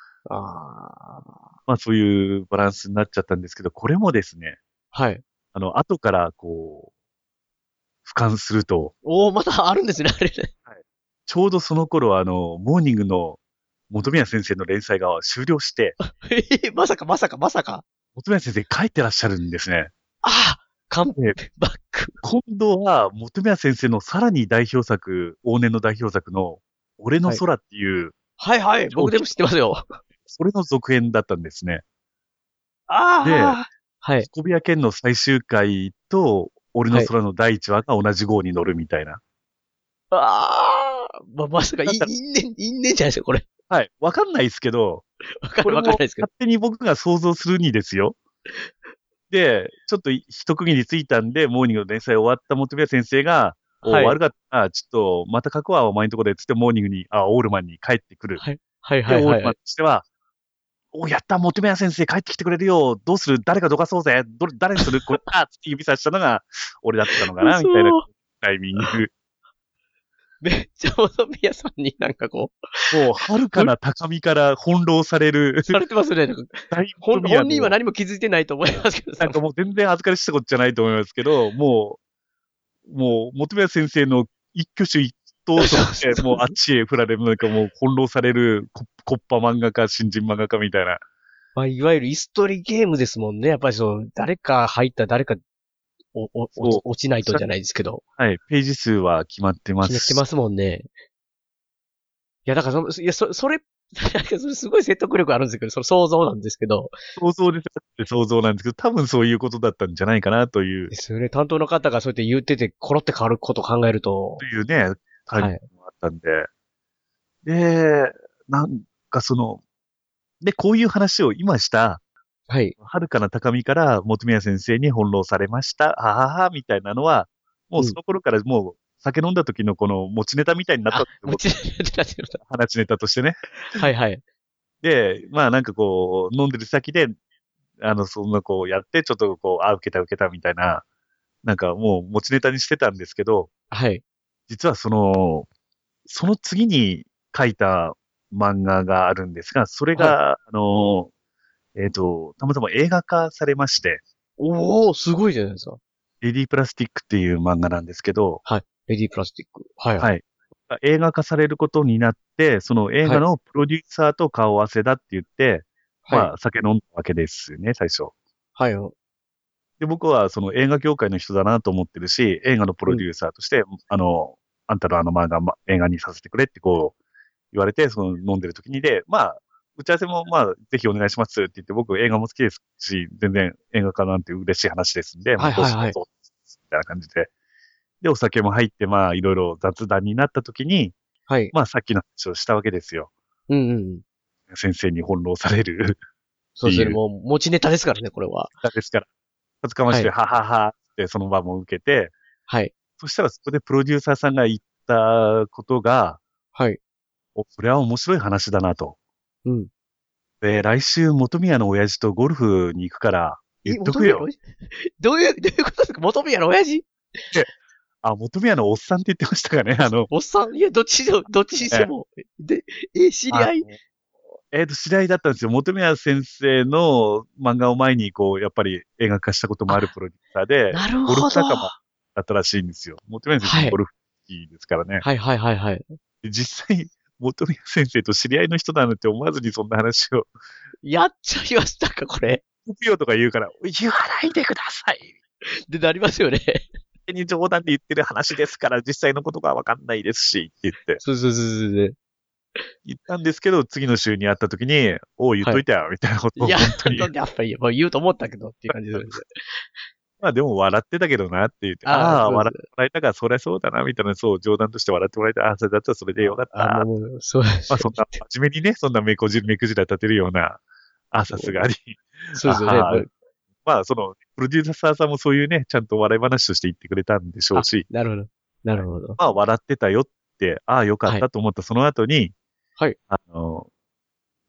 まあそういうバランスになっちゃったんですけど、これもですね、 はい。 後からこう、俯瞰すると、 またあるんですね、あれね。 ちょうどその頃モーニングの本宮先生の連載が終了して、 まさか。 本宮先生帰ってらっしゃるんですね。 カムバック。 今度は、本宮先生のさらに代表作、往年の代表作の、俺の空っていう、 はい。僕でも知ってますよ。 それの続編だったんですね。で、 はい。 スコビア剣の最終回と、俺の空の第1話が同じ号に乗るみたいな。 まさか、因縁じゃないですか、これ。 はい。わかんないですけど、これも勝手に僕が想像するにですよ。で、ちょっと一区切りついたんで、モーニングの連載終わった本宮先生が、悪かった。ちょっと、また書くわ、お前のとこで、つってモーニングに、オールマンに帰ってくる。 はい。 で、オールマンとしては、やった、本宮先生帰ってきてくれるよ。どうする？誰かどかそうぜ。誰にする？これ、つって指さしたのが、俺だったのかなみたいなタイミング。 めっちゃ本宮さんになんかこう、もう、遥かな高みから翻弄される。 されてますね。本人は何も気づいてないと思いますけど。 なんかもう全然預かりしたことじゃないと思いますけど、もう、本宮先生の一挙手一投として、もうあっちへ振られる、なんかもう翻弄される、コッパ漫画家、新人漫画家みたいな。 まあ、いわゆるイストリゲームですもんね。やっぱり誰か入った、誰か落ちないとじゃないですけど。 はい、ページ数は決まってます。 決まってますもんね。いや、だからそれすごい説得力あるんですけど、その想像なんですけど。 想像なんですけど、多分そういうことだったんじゃないかなという。 ですよね。担当の方がそうやって言ってて、コロって変わることを考えると。 というね、タイミングもあったんで。で、なんかで、こういう話を今した、 はい。 遥かな高みから本宮先生に翻弄されました。ははは、みたいなのは、もうその頃からもう酒飲んだ時のこの持ちネタみたいになったって。 持ちネタ話ネタとしてね。 はい。 で、まあなんかこう、飲んでる先で、そんなこうやって、ちょっとこう、受けたみたいな、なんかもう持ちネタにしてたんですけど、 はい。 実はその次に書いた漫画があるんですが、それが、たまたま映画化されまして。 すごいじゃないですか。 レディープラスティックっていう漫画なんですけど。 はい。レディープラスティック。はい。 はい。映画化されることになって、その映画のプロデューサーと顔合わせだって言って、まあ、酒飲んだわけですよね、最初。 はい。 で、僕はその映画業界の人だなと思ってるし、映画のプロデューサーとして、あんたの漫画、映画にさせてくれってこう、言われて、飲んでる時にで、まあ、打ち合わせもぜひお願いしますって言って、僕映画も好きですし、全然映画化なんて嬉しい話ですんで、 はい。 みたいな感じで。で、お酒も入って、いろいろ雑談になった時に、 はい。 さっきの話をしたわけですよ。先生に翻弄される。 そうですね、もう持ちネタですからね、これは。 ですから。恥ずかましくて、はははってその場も受けて、 はい。 そしたらそこでプロデューサーさんが言ったことが、 はい。 それは面白い話だなと。で、来週、本宮の親父とゴルフに行くから、言っとくよ。 どういうことですか？本宮の親父本宮のおっさんって言ってましたかね、 おっさん？いや、どっちにしても。知り合い知り合いだったんですよ。本宮先生の漫画を前に、こう、やっぱり映画化したこともあるプロデューサーで、 なるほど。 ゴルフ仲間だったらしいんですよ。本宮先生ゴルフ好きですからね。 はい。 実際、本宮先生と知り合いの人だなんて思わずにそんな話を。 やっちゃいましたか、これ。 言うとか言うから、言わないでください。 で、なりますよね。 冗談で言ってる話ですから、実際のことがわかんないですし、って言って。 そう。 言ったんですけど、次の週に会った時に、言っといたよ、みたいなことを本当に。 やっぱり、言うと思ったけど、っていう感じです。 でも笑ってたけどなって言って、笑ってもらえたから、そりゃそうだな、みたいな、そう、冗談として笑ってもらえた。それだったらそれでよかった。 そうです。 そんな、真面目にね、そんな目くじら立てるような、さすがに。 そうですよね。 プロデューサーさんもそういうね、ちゃんと笑い話として言ってくれたんでしょうし。 なるほど。 笑ってたよって、よかったと思ったその後に、 はい。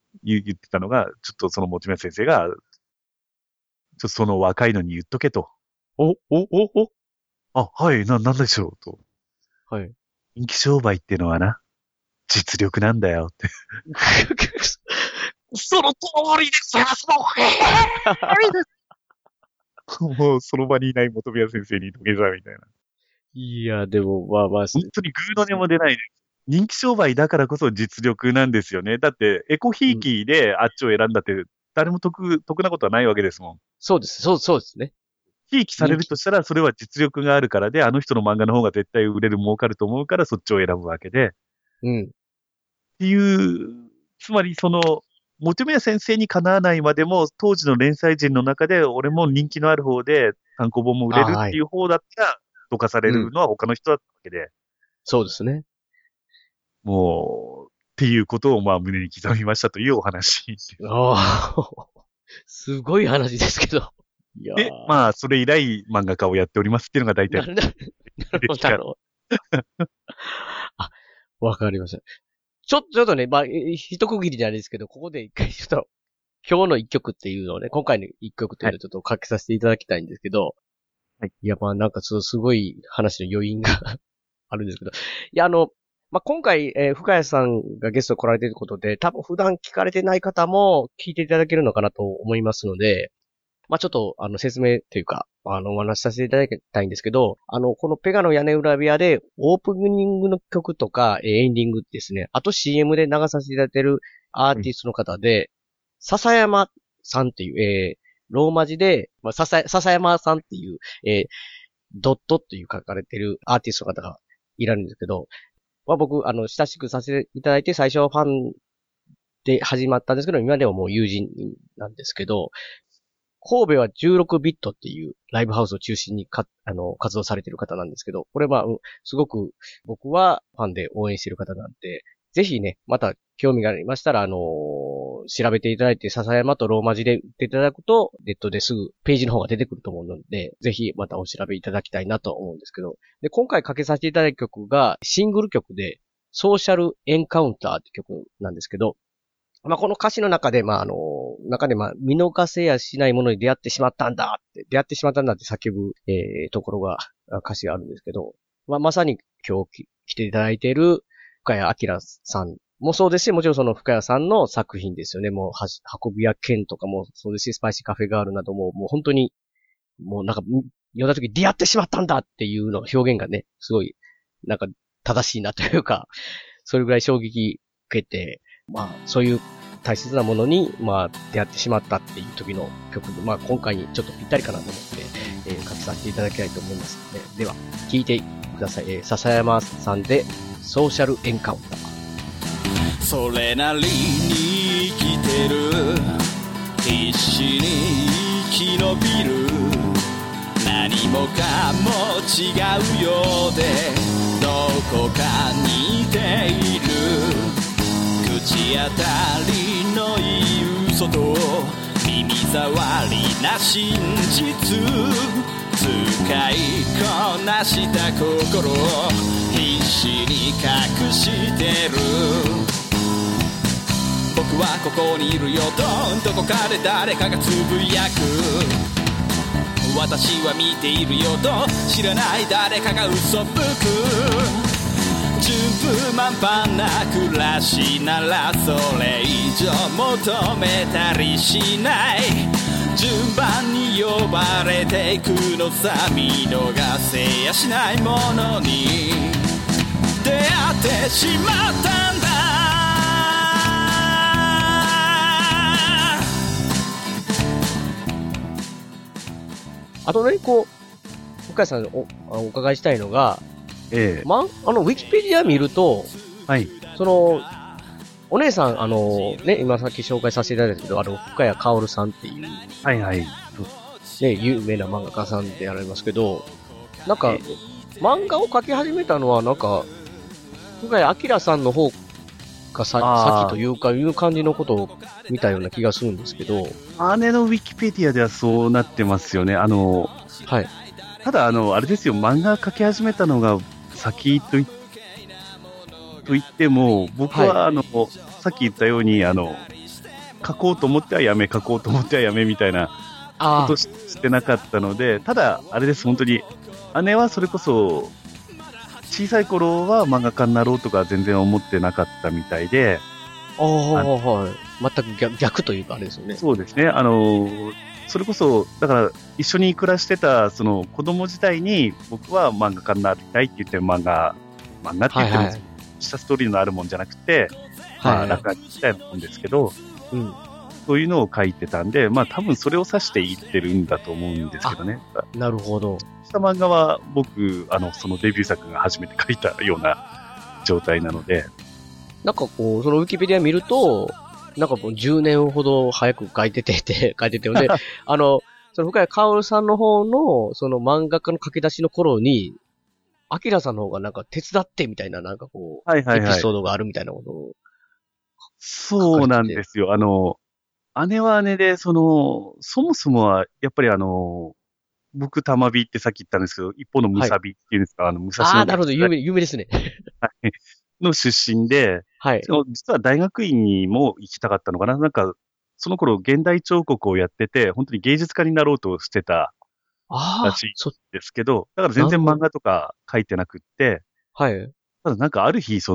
言ってたのが、ちょっとその本宮先生が、ちょっとその若いのに言っとけと。 お。 あ、はい、なんでしょうと。 はい。 人気商売ってのはな、実力なんだよって。その通りですよ、その通りです。もうその場にいない本宮先生に土下座みたいな。 いや、でも、まあ、 本当にグーの音も出ない。人気商売だからこそ実力なんですよね。だって、エコひいきであっちを選んだって、誰も得なことはないわけですもん。 そうです。そうですね。 ひいきされるとしたら、それは実力があるからで、あの人の漫画の方が絶対売れる、儲かると思うから、そっちを選ぶわけで。 うん。 っていう、つまりその、本宮先生にかなわないまでも、当時の連載陣の中で、俺も人気のある方で、単行本も売れるっていう方だったら、どかされるのは他の人だったわけで。 そうですね。 もう、っていうことをまあ胸に刻みましたというお話。 ああ、すごい話ですけど。いやで、まあ、それ以来漫画家をやっておりますっていうのが大体。 なるほど。あ、わかりました。ちょっとね、まあ、一区切りじゃないですけど、ここで一回ちょっと、今日の一曲っていうのをね、今回の一曲っていうのをちょっとかけさせていただきたいんですけど、はい。いや、まあなんかすごい話の余韻があるんですけど、いや、まあ、今回、深谷さんがゲスト来られていることで、多分普段聞かれてない方も聞いていただけるのかなと思いますので、まあ、ちょっと、説明というか、お話しさせていただきたいんですけど、このペガの屋根裏部屋で、オープニングの曲とか、エンディングですね、あと CM で流させていただいているアーティストの方で、笹山さんっていう、ローマ字で、まあ、笹山さんっていう、ドットっていう書かれているアーティストの方がいられるんですけど、まあ、僕、親しくさせていただいて、最初はファンで始まったんですけど、今ではもう友人なんですけど、神戸は16ビットっていうライブハウスを中心に活動されている方なんですけど、これは、すごく僕はファンで応援している方なんで、ぜひね、また興味がありましたら、調べていただいて、笹山とローマ字で打っていただくと、ネットですぐページの方が出てくると思うので、ぜひまたお調べいただきたいなと思うんですけど、で、今回かけさせていただいた曲がシングル曲で、ソーシャルエンカウンターって曲なんですけど、まあ、この歌詞の中で、見逃せやしないものに出会ってしまったんだって叫ぶ、ところが、歌詞があるんですけど、まあ、まさに今日来ていただいている深谷明さんもそうですし、もちろんその深谷さんの作品ですよね。もう、運び屋剣とかもそうですし、スパイシーカフェガールなども、もう本当に、もうなんか、読んだ時出会ってしまったんだっていうの表現がね、すごい、なんか正しいなというか、それぐらい衝撃受けて、まあ、そういう大切なものに、まあ、出会ってしまったっていう時の曲で、まあ、今回にちょっとぴったりかなと思って、書きさせていただきたいと思いますので、では、聴いてください。笹山さんで、ソーシャルエンカウンター。 それなりに生きてる、必死に生き延びる、何もかも違うようでどこか似ている、口当たりのいい嘘と耳障りな真実、使いこなした心必死に隠してる、僕はここにいるよとどこかで誰かがつぶやく、私は見ているよと知らない誰かが嘘吹く、順風満帆な暮らしならそれ以上求めたりしない、順番に呼ばれていくのさ、見逃せやしないものに出会ってしまったんだ。 あとね、こう、深谷さんにお伺いしたいのが、ウィキペディア見ると、 はい。 その、お姉さん、ね、今さっき紹介させていただいたけど、深谷薫さんっていう、 はいはい。 ね、有名な漫画家さんでやられますけど、なんか、漫画を描き始めたのは、なんか、深谷明さんの方が先というか、いう感じのことを見たような気がするんですけど。 姉のウィキペディアではそうなってますよね。はい。ただ、あれですよ、漫画描き始めたのが先と言っても、僕は、さっき言ったように、 書こうと思ってはやめ、書こうと思ってはやめみたいなことしてなかったので、ただ、あれです、本当に、姉はそれこそ、小さい頃は漫画家になろうとか全然思ってなかったみたいで、 はい。全く逆というかあれですよね。 そうですね。それこそ、だから一緒に暮らしてたその子供時代に僕は漫画家になりたいって言って漫画って言っても、したストーリーのあるもんじゃなくて、まあ落書きみたいなもんですけど、そういうのを書いてたんで、まあ多分それを指して言ってるんだと思うんですけどね。 なるほど。 した漫画は僕、そのデビュー作が初めて書いたような状態なので。 なんかこう、そのウィキペディア見ると、なんかもう10年ほど早く書いててよね。その深谷薫さんの方の、その漫画家の書き出しの頃に、アキラさんの方がなんか手伝ってみたいな、なんかこう、エピソードがあるみたいなことを。 そうなんですよ。姉は姉で、そもそもは、やっぱり僕、玉火ってさっき言ったんですけど、一方のムサビっていうんですか、武蔵野。 なるほど、有名ですね。 はい。の出身で、実は大学院にも行きたかったのかな。なんか、その頃、現代彫刻をやってて、本当に芸術家になろうとしてたらしいんですけど、だから全然漫画とか書いてなくって、ただなんかある日、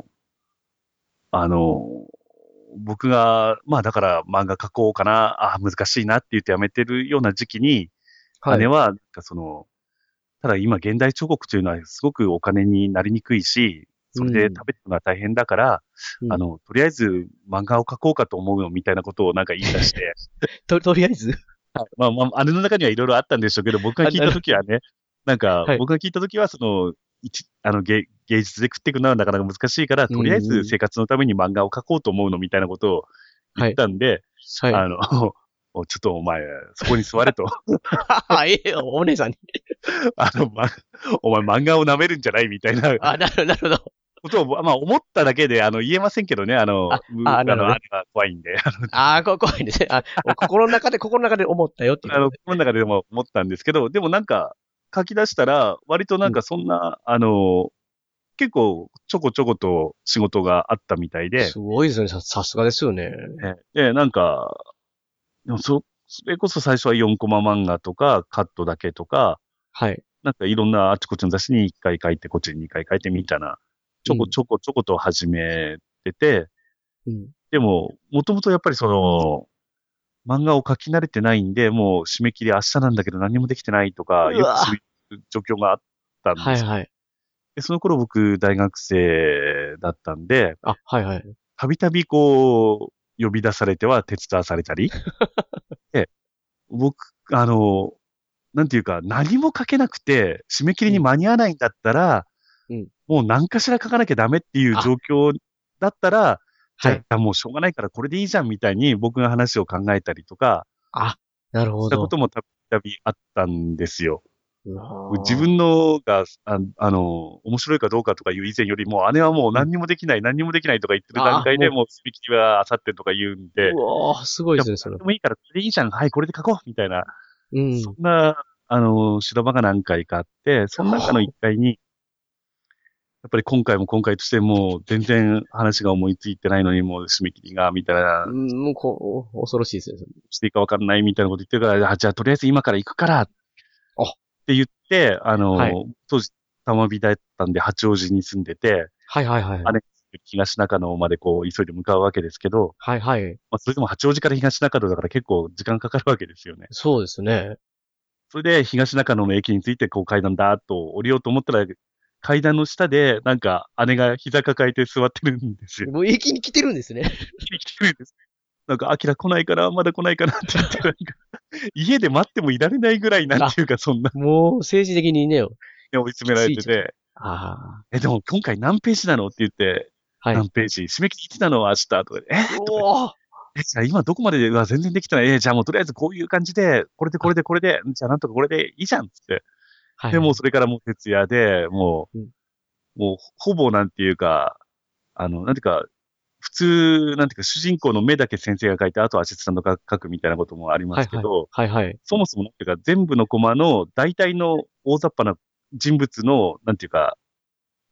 僕が、まあだから漫画描こうかな、難しいなって言ってやめてるような時期に、姉は、なんかただ今現代彫刻というのはすごくお金になりにくいし、それで食べるのが大変だから、とりあえず漫画を描こうかと思うよみたいなことをなんか言い出して。 とりあえずまあ、姉の中にはいろいろあったんでしょうけど、僕が聞いたときはね、なんか、僕が聞いたときは、芸術で食っていくのはなかなか難しいから、とりあえず生活のために漫画を描こうと思うのみたいなことを言ったんで、ちょっとお前、そこに座れと。 お姉さんに。 お前漫画を舐めるんじゃないみたいな。 なるほど。 ことを、まあ思っただけで、言えませんけどね、あれが怖いんで。 怖いですね。心の中で思ったよっていう。 心の中でも思ったんですけど、でもなんか、書き出したら、割となんかそんな、結構ちょこちょこと仕事があったみたいで。 すごいですね。さすがですよね。 で、なんか、でもそれこそ最初は4コマ漫画とか、カットだけとか、なんかいろんなあちこちの雑誌に1回書いて、こっちに2回書いてみたいな、ちょこちょこと始めてて、でも、もともとやっぱり漫画を書き慣れてないんで、もう締め切り明日なんだけど何もできてないとか、よくそういう状況があったんですよ。で、その頃僕大学生だったんで、たびたびこう、呼び出されては手伝わされたり。で、僕、なんていうか、何も書けなくて、締め切りに間に合わないんだったら、もう何かしら書かなきゃダメっていう状況だったら、じゃあもうしょうがないからこれでいいじゃんみたいに僕が話を考えたりとか、 なるほど。 したこともたびたびあったんですよ。自分のが、面白いかどうかとかいう以前よりも、姉はもう何にもできないとか言ってる段階でもう締め切りは明後日とか言うんで。 すごいですね、それ。 でもいいから、これでいいじゃん。はい、これで書こうみたいな。そんな、修羅場が何回かあって、その中の一回に、やっぱり今回としてもう全然話が思いついてないのにもう締め切りが、みたいな。 もう恐ろしいですね。 していいか分かんないみたいなこと言ってるから、じゃあとりあえず今から行くから、って言って、当時、玉火だったんで八王子に住んでて、東中野までこう急いで向かうわけですけど、まあ、それでも八王子から東中野だから結構時間かかるわけですよね。 そうですね。 それで東中野の駅に着いてこう階段だーっと降りようと思ったら、階段の下でなんか姉が膝抱えて座ってるんですよ。 もう駅に来てるんですね。 駅に来てるんです。なんか、アキラ来ないかな、まだ来ないかなって言って、なんか、家で待ってもいられないぐらいなんていうか、そんな。 もう、政治的にね、 追い詰められてて。でも今回何ページなのって言って、何ページ締め切りいつなの明日とかで、じゃあ今どこまでで、全然できてない。じゃあもうとりあえずこういう感じで、これで、じゃあなんとかこれでいいじゃんって。で、もうそれからもう徹夜で、もうほぼなんていうか、なんていうか、普通、なんていうか、主人公の目だけ先生が書いて、あとアシスタントが書くみたいなこともありますけど、そもそもなんていうか、全部のコマの大体の大雑把な人物の、なんていうか、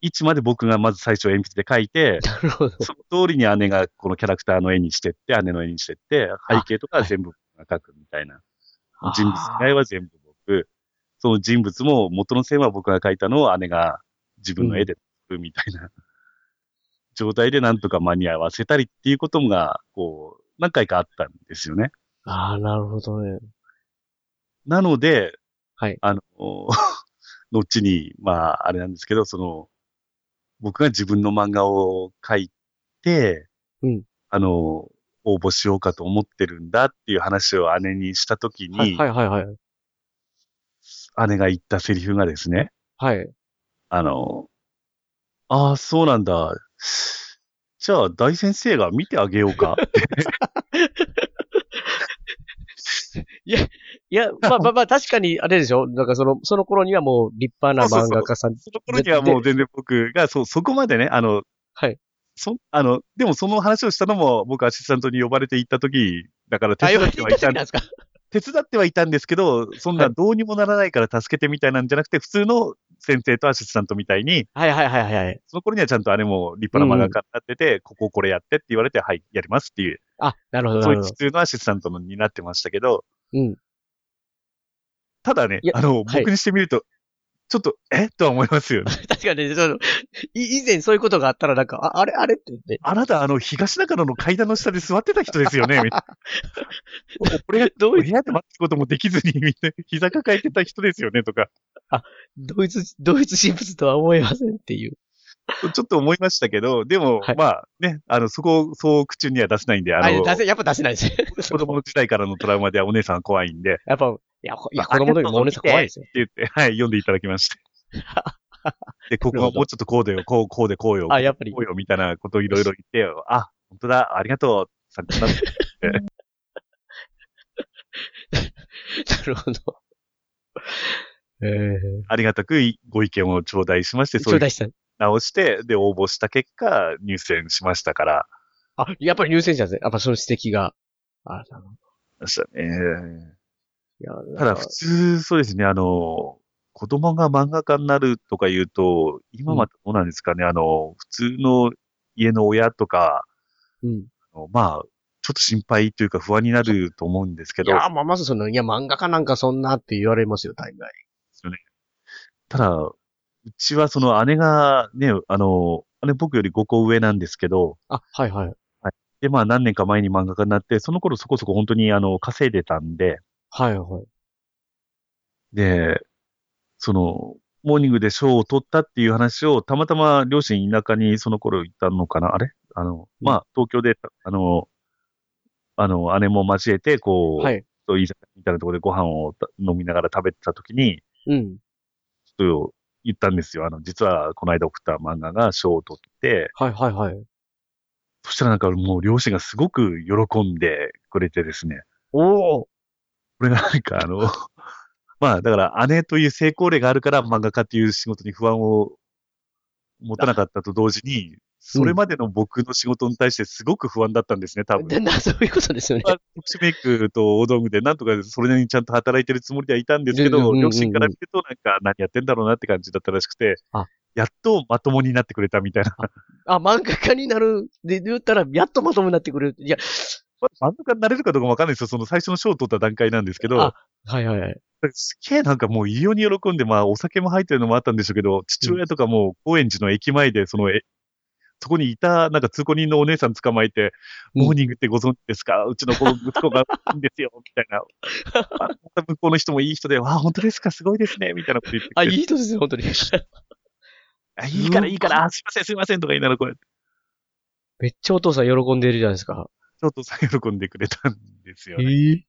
位置まで僕がまず最初鉛筆で書いて、 なるほど。 その通りに姉がこのキャラクターの絵にしてって、姉の絵にしてって、背景とかは全部僕が描くみたいな。人物以外は全部僕。その人物も元の線は僕が描いたのを姉が自分の絵で作るみたいな、状態でなんとか間に合わせたりっていうことが、こう、何回かあったんですよね。 ああ、なるほどね。 なので、 はい。 後に、まあ、あれなんですけど、僕が自分の漫画を描いて、 うん。 応募しようかと思ってるんだっていう話を姉にしたときに、 はいはいはいはい。 姉が言ったセリフがですね、 はい。 ああ、そうなんだ。じゃあ、大先生が見てあげようかいや、まあ、確かに、あれでしょなんかその頃にはもう立派な漫画家さん。 その頃にはもう全然僕が、そこまでね、 はい。 でもその話をしたのも僕アシスタントに呼ばれて行った時だから手伝ってはいたんです。手伝ってはいたんですけど、そんなどうにもならないから助けてみたいなんじゃなくて、普通の先生とアシスタントみたいに、 はいはいはいはい。 その頃にはちゃんとあれも立派な漫画家になってて、これやってって言われて、はい、やりますっていう。 あ、なるほどなそうるほど。 いう普通のアシスタントになってましたけど、 うん。 ただね、僕にしてみると、ちょっと、とは思いますよね。 確かに、以前そういうことがあったらなんか、あれって言って。 あなた、東中野の階段の下で座ってた人ですよね、みたいな。俺が部屋で待つこともできずに、みんな膝抱えてた人ですよね、とか。 同一人物とは思えませんっていう。 ちょっと思いましたけど、でも、まあね、そう口には出せないんで、 やっぱ出せないですね。 子供の時代からのトラウマではお姉さんは怖いんで。 やっぱ、いや、子供の時もお姉さん怖いですよ。 って言って、はい、読んでいただきまして。で、ここはもうちょっとこうだよ、こうでこうよ。 やっぱり。 こうよ、みたいなことをいろいろ言ってよ。本当だ、ありがとう、参考になって。 なるほど。 ありがたくご意見を頂戴しまして、 頂戴した。 直して、で、応募した結果、入選しましたから。 やっぱり入選者ですね。やっぱその指摘が。 ましたね。ただ普通、そうですね、子供が漫画家になるとか言うと、今までどうなんですかね、普通の家の親とか、まあ、ちょっと心配というか不安になると思うんですけど。 いや、まず漫画家なんかそんなって言われますよ、大概。 ですよね。ただ、うちは姉がね、姉僕より5個上なんですけど。 はいはい。 で、まあ何年か前に漫画家になって、その頃そこそこ本当に稼いでたんで。 はいはい。 で、モーニングで賞を取ったっていう話を、たまたま両親田舎にその頃行ったのかなあれまあ、東京で、姉も交えて、こう、そういうみたいなところでご飯を飲みながら食べてた時に、ちょっと言ったんですよ。実はこの間送った漫画が賞を取って、 はいはいはい。 そしたらなんかもう両親がすごく喜んでくれてですね。 おー。 これがなんかまあだから姉という成功例があるから漫画家っていう仕事に不安を持たなかったと同時に、それまでの僕の仕事に対してすごく不安だったんですね、多分。 そういうことですよね。 特殊メイクと大道具でなんとかそれなりにちゃんと働いてるつもりではいたんですけど、両親から見るとなんか何やってんだろうなって感じだったらしくて、やっとまともになってくれたみたいな。 漫画家になるで言ったら、やっとまともになってくれる。いや、 漫画家になれるかどうかもわかんないですよ。その最初の賞を取った段階なんですけど。 はいはいはい。 すげえなんかもう異様に喜んで、まあお酒も入ってるのもあったんでしょうけど、父親とかも高円寺の駅前でそこにいた、なんか通行人のお姉さん捕まえて、モーニングってご存知ですか？うちの息子がいいんですよ、みたいな。向こうの人もいい人で、本当ですか？すごいですね、みたいなこと言って。 いい人ですよ、本当に。いいから、すいません、とか言いながらこうやって。 めっちゃお父さん喜んでるじゃないですか。 お父さん喜んでくれたんですよね。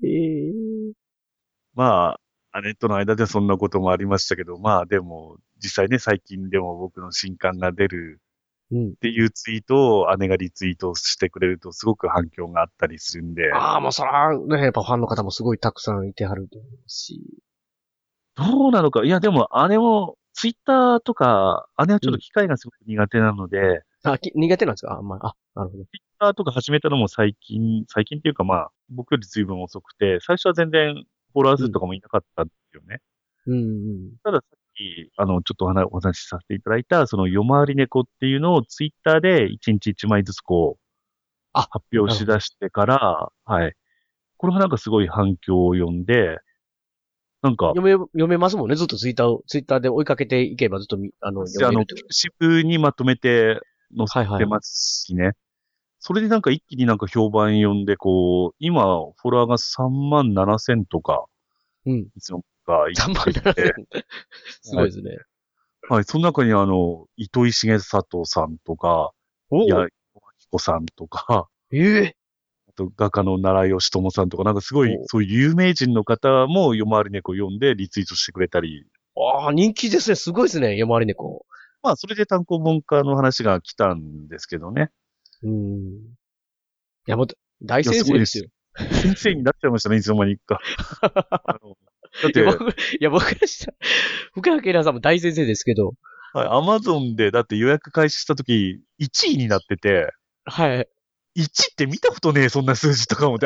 まあ、姉との間でそんなこともありましたけど、まあでも、実際ね、最近でも僕の新刊が出るっていうツイートを姉がリツイートしてくれるとすごく反響があったりするんで。 もうそら、ね、やっぱファンの方もすごいたくさんいてはると思うし。 どうなのか。いや、でも姉も、ツイッターとか、姉はちょっと機械がすごく苦手なので。 苦手なんですか？なるほど。 ツイッターとか始めたのも最近っていうかまあ、僕より随分遅くて、最初は全然フォロワー数とかもいなかったんですよね。たださっちょっとお話しさせていただいた、その夜回り猫っていうのをツイッターで1日1枚ずつ発表し出してから、はい。これもなんかすごい反響を呼んで、なんか。 読めますもんね。ずっとツイッターで追いかけていけばずっと読める。 シプにまとめて載せてますしね。はいはい、それでなんか一気になんか評判呼んで、今、フォロワーが37,000とか、いつもがいて。 37,000。すごいですね。 はい。その中に糸井重里さんとか、矢彦さんとか、あと画家の奈良義友さんとか、なんかすごい、そういう有名人の方も夜回り猫を読んでリツイートしてくれたり。 ああ、人気ですね。すごいですね、夜回り猫。 まあ、それで単行本化の話が来たんですけどね。 いや、もう、大先生ですよ。 先生になっちゃいましたね、いつの間にか。だって、 僕らしたら、深谷明さんも大先生ですけど。 はい、アマゾンで、だって予約開始した時、1位になってて。 はい。 1って見たことねえ、そんな数字とかも。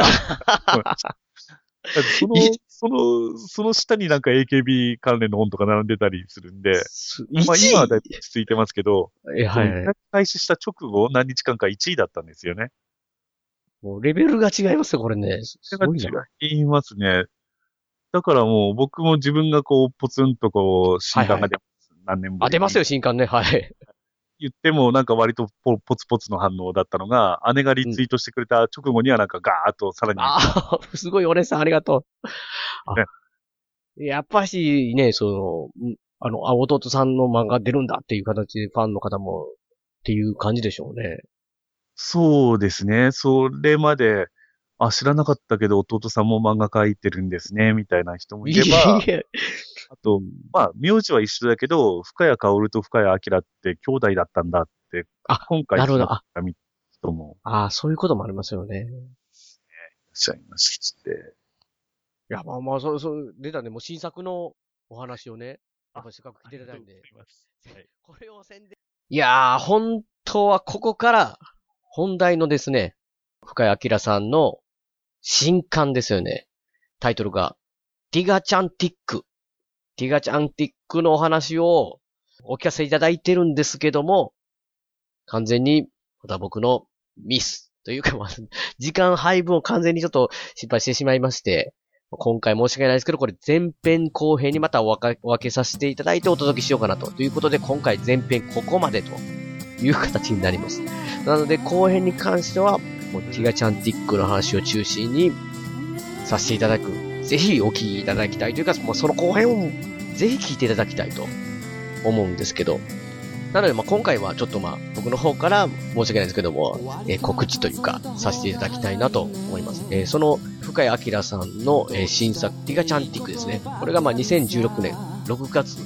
その下になんか AKB 関連の本とか並んでたりするんで、まあ今はだいぶ落ち着いてますけど、開始した直後何日間か1位だったんですよね。 もうレベルが違いますよ、これね。 それが違いますね。だからもう僕も自分がポツンと新刊が出ます。何年ぶりに。 出ますよ、新刊ね、はい。 言ってもなんか割とポツポツの反応だったのが、姉がリツイートしてくれた直後にはなんかガーッとさらに。 すごいお姉さんありがとう。やっぱしね、弟さんの漫画出るんだっていう形でファンの方もっていう感じでしょうね。 そうですね。それまで、知らなかったけど弟さんも漫画描いてるんですね、みたいな人もいれば、あと、まあ、名字は一緒だけど、深谷薫と深谷明って兄弟だったんだって、今回なるほど。 人も。 そういうこともありますよね。いらっしゃいまして。 いや、まあ、出たね、もう新作のお話をね、やっぱせっかく来ていただいて。これを宣伝。いやー、本当はここから、本題のですね、深谷明さんの新刊ですよね。タイトルが、ティガチャンティック。ティガチャンティックのお話をお聞かせいただいてるんですけども、完全に、また僕のミスというか、時間配分を完全にちょっと失敗してしまいまして、今回申し訳ないですけど、これ前編後編にまた分けさせていただいてお届けしようかなということで、今回前編ここまでという形になります。なので後編に関しては、もうティガチャンティックの話を中心にさせていただく。ぜひお聞きいただきたいというか、もうその後編をぜひ聞いていただきたいと思うんですけど。なので今回はちょっと僕の方から申し訳ないですけども、告知というかさせていただきたいなと思います。その深谷明さんの新作ティガチャンティックですね。これが2016年6月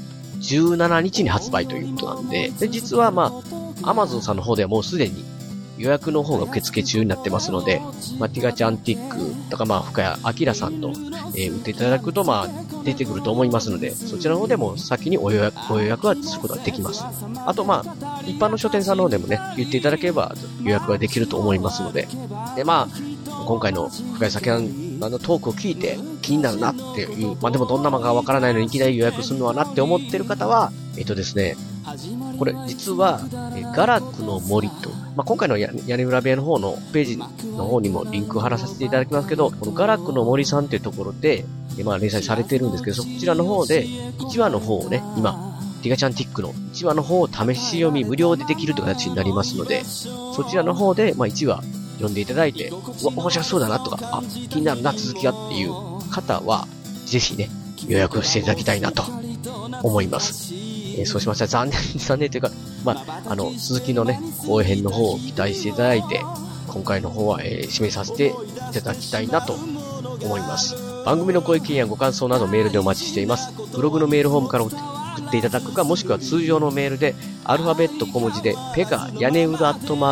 17日に発売ということなんで、実はAmazon さんの方ではもうすでに予約の方が受付中になってますので、ティガチャンティックとか深谷明さんと、打っていただくと出てくると思いますので、そちらの方でも先にご予約はすることができます。あと一般の書店さんの方でもね、言っていただければ予約ができると思いますので、で今回の深谷明のトークを聞いて気になるなっていう、でもどんな漫画かわからないのにいきなり予約するのはなって思ってる方は、ですね、これ実はガラクの森と、今回の屋根裏部屋の方のページの方にもリンクを貼らさせていただきますけど、このガラクの森さんっていうところで連載されてるんですけど、そちらの方で1話の方をね、今ティガチャンティックの1話の方を試し読み無料でできるという形になりますので、そちらの方で1話読んでいただいて、面白そうだなとか、気になるな続きがっていう方はぜひね予約していただきたいなと思います。そうしましたら残念というか、続きのね、後編の方を期待していただいて、今回の方は、締めさせていただきたいなと思います。番組のご意見やご感想などメールでお待ちしています。ブログのメールフォームから送っていただくか、もしくは通常のメールで、アルファベット小文字で、ペガ屋根裏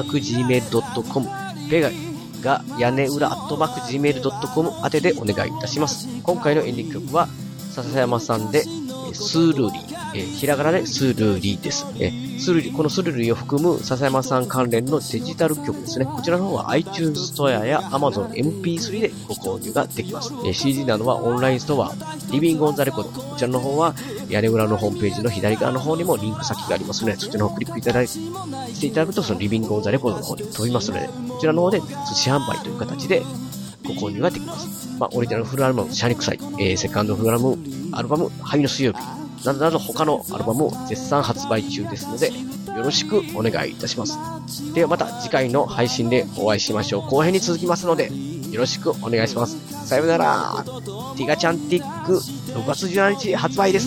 @gmail.com、ペガが屋根裏@gmail.com 宛てでお願いいたします。今回のエンディング曲は、笹山さんで、スールーリー。ひらがなでスールーリーです。このスールーリーを含む笹山さん関連のデジタル曲ですね。こちらの方は iTunes ストアや Amazon MP3 でご購入ができます。CD などはオンラインストア、 リビングオンザレコード。こちらの方は、屋根裏のホームページの左側の方にもリンク先がありますので、そちらの方をクリックしていただくと、そのリビングオンザレコードの方に飛びますので、こちらの方で通信販売という形でご購入ができます。オリジナルフルアルバム、シャニクサイ、セカンドフルアルバム、ハイの水曜日、などなど他のアルバムも絶賛発売中ですので、よろしくお願いいたします。ではまた次回の配信でお会いしましょう。後編に続きますので、よろしくお願いします。さようなら。ティガチャンティック6月17日発売です。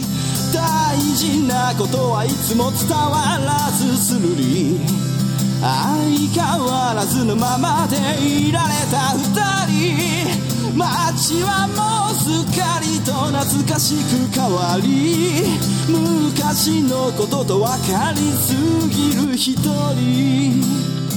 大事なことはいつも伝わらずするり、相変わらずのままでいられた二人。街はもうすっかりと懐かしく変わり、昔のことと分かりすぎる一人。